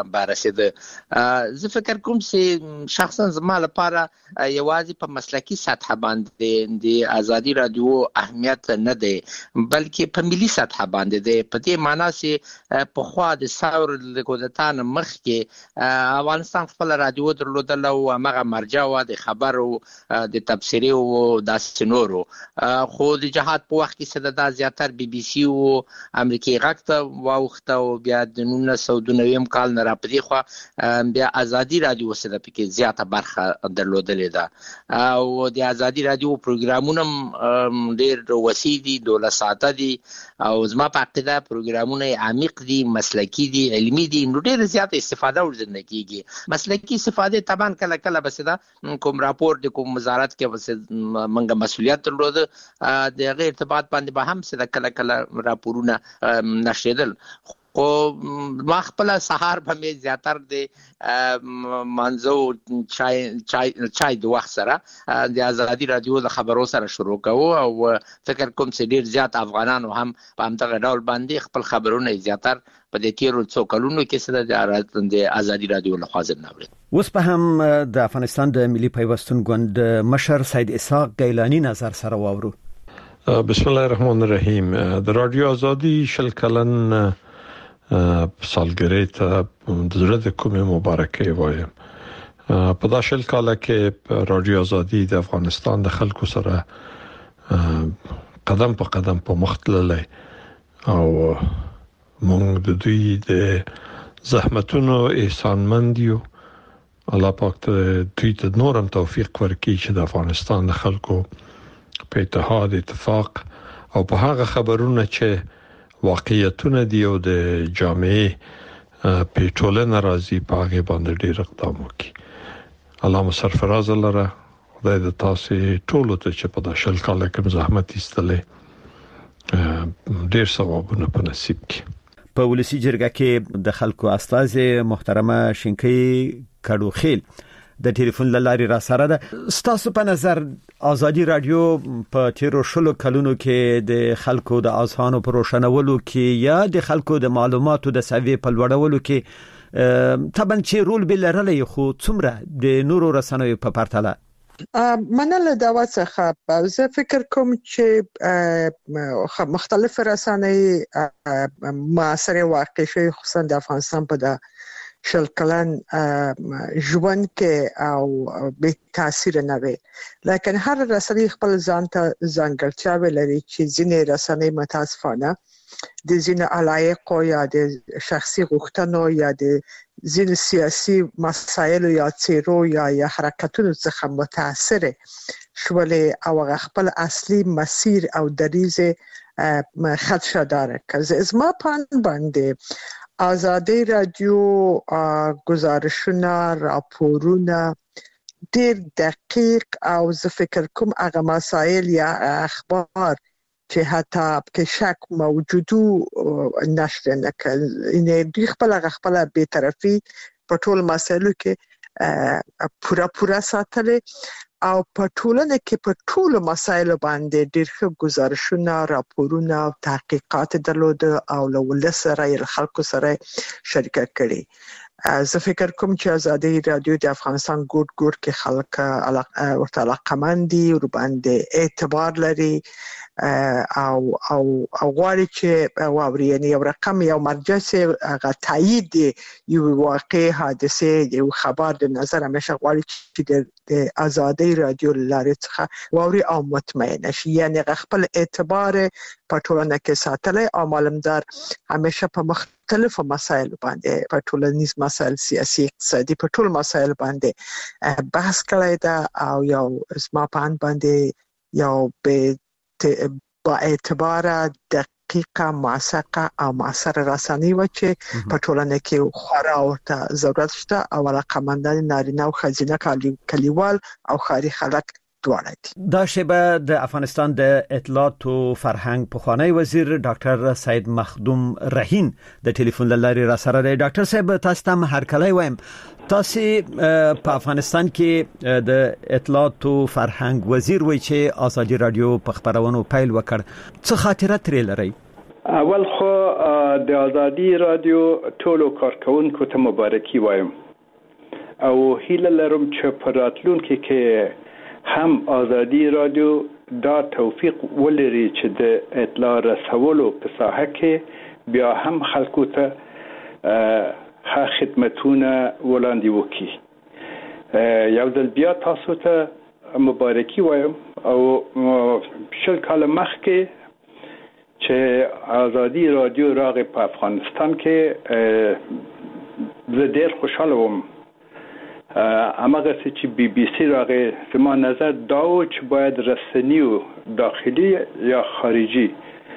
برسیده. زه فکر کوم چې شخصا زما لپاره یوازې په مسلکی سطح باندې د ازادي رادیو اهمیت نه دی بلکې په ملي سطح باندې دی، په دې معنی چې په خوا د ثور د کودتان مخکې افغانستان خپل رادیو درلودل او هغه مرجع و د خبرو د تبصرې او داسې نورو، خو د جهاد په وخت کې څه د زیاتر بي بي سي او امریکایي غږ ته واوښته او بیا د نولس سوه دوه نوي کال نه راپدې خوا بیا ازادي رادیو څه د پکې زیاته برخه درلودلې ده او د ازادي رادیو پروګرامونه ډېر وسیع دي، دولس ساعته دي او زما په عقیده پروګرامونه عمیق دي، مسلکي دي، علمي دي، نو ډېر زیاته استفاده ورنه کیږي. مسلکي استفاده طبعا کله کله بس دا کوم راپور د کوم وزارت کې بس منګه مسؤلیت درلوده د غیر ارتباط باندې به هم څه کله کله راپورونه نشریدل، خو ما خپل سهار په می زیاتر د منځو چای چای چای د وخت سره د ازادي رادیو د خبرو سره شروع کوو او فکر کوم چې ډیر زیات افغانانو هم په همدغه ډول باندې خپل خبرونه زیاتر په دې تیرو څو کلونو کې سره د ازادي رادیو له خوا ناوړي. اوس په هم د افغانستان د ملي پیوستون ګوند مشر سید اسحاق گیلانی نظر سره واورو. بسم الله الرحمن الرحیم. د رادیو ازادي شل کلن سالګری ته د زړه د کومې مبارکي وایم. په دا شل کال کې رادیو ازادي د افغانستان د خلکو سره قدم په قدم په مخ تللی او موږ د دوی د زحمتونو احسانمند یو. الله پاک ته دوی ته نورم توفیق ورکړي چې د افغانستان د خلکو په اتحاد اتفاق او په هغه خبرونه چې واقعیتونه دی او د جامعې په ټولنه راځي په هغه باندې ډیر اقدام وکړي. الله مو سرفراز لره، خدای د تاسو ټولو ته چې په داشل کال کې زحمت ایستلې ډیر ثوابونه په نصیب کړي. په ولسی جرګه کې د خلکو استاذ محترمه شینکۍ کډوخیل د ټلیفون لارې را سره ده. ستاسو په نظر ازادي رادیو په تیرو شلو کلونو کې د خلکو د اذهانو پر روشنولو کې یا د خلکو د معلوماتو د سوي په لوړولو کې طبعا چې رول بلرلې خو څومره د نورو رسنیو په پرتله منل دا وڅخه زه فکر کوم چې مختلف رسنۍ معاصره واقع شوی خصوصا د افغانستان په شل کلن ژوند کې او به تاثیر نه وي، لکه هر رسنۍ خپل ځان ته ځانګړتیاوې لري چې ځینې رسنۍ متاسفانه د ځینې علایقو یا د شخصي غوښتنو یا د ځینې سیاسي مسایلو یا څیرو یا یا حرکتونو څخه متاثر شولې او خپل اصلي مسیر او دریزه خدشه داره که زما پان باندې ازادي رادیو گزارشونه راپورونه ډیر دقیق او زه فکر کوم هغه مسائل یا اخبار چې حتی کې شک موجودو نشر نه کړي، ان دوی خپل خپل به طرفي په ټول مسایلو کې پورا پورا ساتلې او په ټولنه کې په ټول مسایلو باندې ډېر ښه گزارشونه راپورونه او تحقیقات درلود او له ولس سره یې خلکو سره شریک کړي. زه فکر کوم چې ازادي رادیو د افغانستان ګوټ ګوټ کې خلک ورته علاقمند دي او باندې اعتبار لري او او او غواړي چې واوري یعنی یو رقم یو مرجع چې هغه تایید یو واقع حادثه یو خبر د نظر همیشه غواړي چې د ازادي رادیو لارې څخه واوري او مطمئن شي، یعنی خپل اعتبار په ټولنه کې ساتلی او معلومدار همیشه په مختلفو مسایلو باندې په ټولنیز مسایل سیاسي اقتصادي په ټول مسایل باندې بحث کړی دا او یو اسما پان باندې یو به با اعتبار دقیقه موثقه او موثر رسنۍ و چې په ټولنه کې خورا ورته ضرورت شته او علاقمندان نارینه او ښځینه کلیوال او ښاري خلک دواړه دي. دا شیبه د افغانستان د اطلاعات او فرهنګ پخوانی وزیر ډاکټر سید مخدوم رهین د ټلیفون لارې را سره دی. ډاکټر صاحب تاسو ته هرکلی وایم، تاسو په افغانستان کې د اطلاعات او فرهنګ وزیر وای چې ازادي رادیو په خبرونو پیل وکړ، څه خاطره ترې لري؟ اول خو د ازادي رادیو ټولو کارکونکو ته مبارکي وایم او هیله لرم چې په راتلونکي کې هم ازادي رادیو دا توفیق ولري چې د اطلاع رسولو په ساحه کې بیا هم خلکو ته ښه خدمتونه وړاندې وکړي. یو ځل بیا تاسو ته مبارکي وایم او شل کال مخکې چې ازادي رادیو راغی په افغانستان کې زه ډېر خوشاله وم. هماغه چې بي بي سي راغی زما نظر دا و چې باید رسنیو داخلي یا خارجي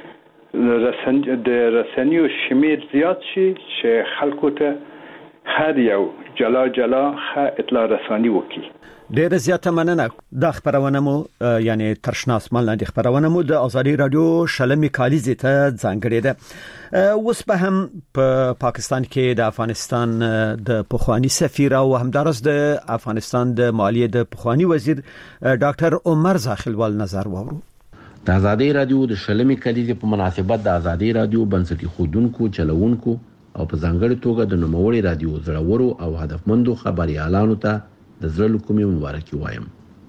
د رسنیو شمیر زیات شي چې خلکو ته هر یو جلا جلا ښه اطلاع رساني وکړي. ډېر زیاته مننه. د خبرونه مو یعنی ترشناس مال د خبرونه مو د ازادي رادیو شلمي کالیزه ته ځانګړې ده. اوس په هم په پا پاکستان کې د افغانستان د پخوانی سفیر او همدارس د افغانستان د مالیه د پخوانی وزیر ډاکټر عمر زاخیلوال نظر واورو. د ازادي رادیو د شلمي کالیزه په مناسبت د ازادي رادیو بنسټي خودونکو چلوونکو او په ځانګړي توګه د نوموړي رادیو زړورو او هدفمندو خبريالانو ته د زړه کومې مبارکي وایم.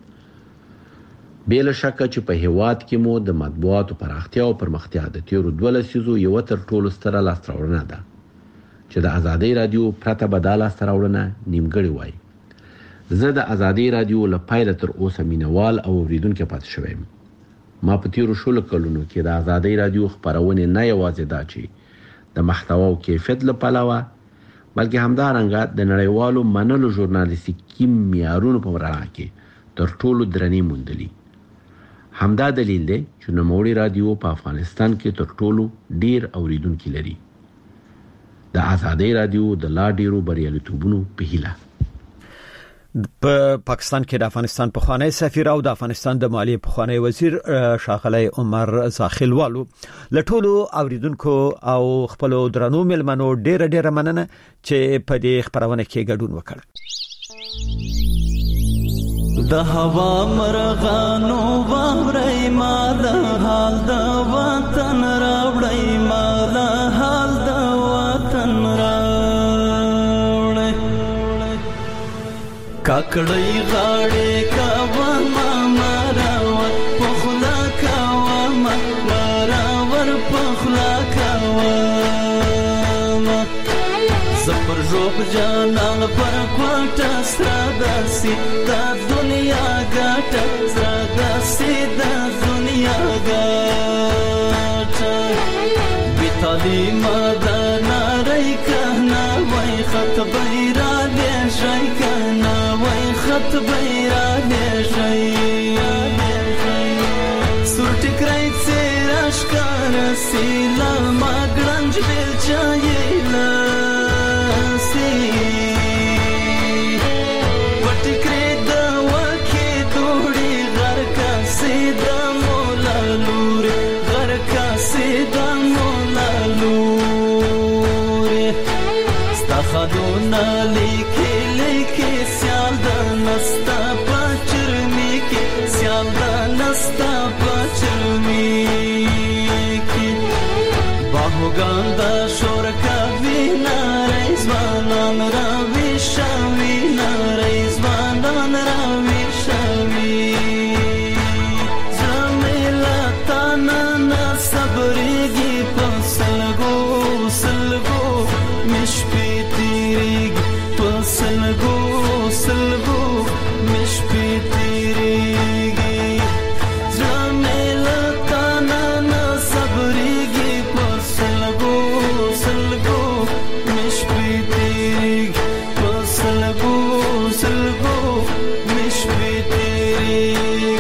بلا شک چې په هیواد کې مو د مطبوعاتو پراختیا او پرمختیا د تیرو دوه لسیزو یو تر ټولو ستره لاسته ده چې د ازادي رادیو پرته بداله ستراوړنه نیمګړی وای. زه د ازادي رادیو لپاره تر اوسه مینوال او اوریدونکو پاتې شوم. ما په تیرو شلو کلونو کې د ازادي رادیو خبرونه نه یوازې دا چې د محتوا او کیفیت لپاره بلکې همدارنګه د نړیوالو منلو ژورنالیستیکي معیارونو په رڼا کې تر ټولو درنې موندلي. همدا دلیل دی چې نوموړي رادیو په افغانستان کې تر ټولو ډیر اوریدونکو لري. د ازادي رادیو د لا ډیرو بریالیتوبونو په هیله. په پاکستان کې د افغانستان پخوانی سفیر او د افغانستان د مالیه پخوانی وزیر ښاغلی عمر زاخیلوالو لټولو اوریدونکو او خپل درنو ملمنو ډېر ډېر مننه چې په دې خبرونه کې ګډون وکړ. د هوا مرغانو وړي مال حال د وطن راوړي مال حال د وطن راوړي کاکړی غاړي کاوه ماراور پخلا کاوه ماراور پخلا کاوه زپر جوب جانان پر کوټه ستادسي د دنیا ګټه ستادسي د دنیا ګټه بیتالي مدنا رای کنا وای خط بیرا دې شي کنا وای خط بیرا دې شي سور ټکرای څراش کار سیلا ماګرنج بل چایلا خدونا لیکي لیکي سیال د نستا پچرمي کې سیال د نستا پچرمي کې باهوګان د شور کوي نارې ځوانان راوي شوي نارې ځوانان راوي شوي زميلا تانا صبرېږي په سلګو سلګو مش سلگو سلگو مش پی تیریگی زمیلتا نانا صبریگی پر سلگو سلگو مش پی تیریگی پر سلگو سلگو مش پی تیریگی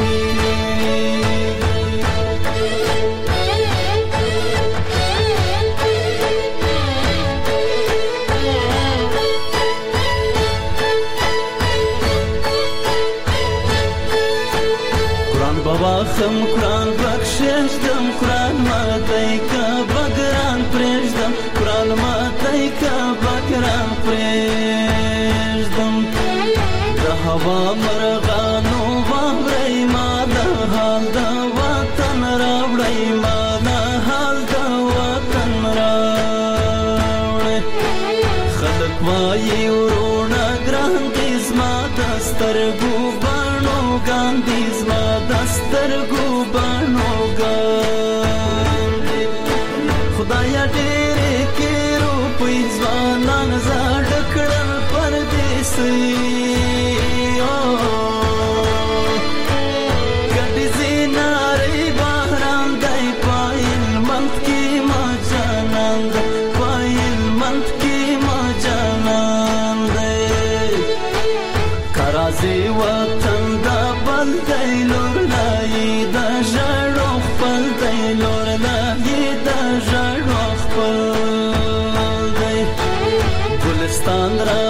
خم قرآن بخشش دم قرآن ماتای کا بگران پریشدم قرآن ماتای کا بگران پریشدم د هوا مرغانو وړي ما د حال د وطن راوړي ما د حال د وطن را ګان دي زما دسترګو بڼوګان خدایا ډېرې کې روپۍ ځوانان زاړه کړل پردیسي ګډې زینارې بهرام دی پایل منت کې ما جانان دی پایل منت کې ما جانان دی کرازي وطن دا بل دی لور لای دا ژړو خپل دی لور لای دا ژړو خپل دی ګلستان را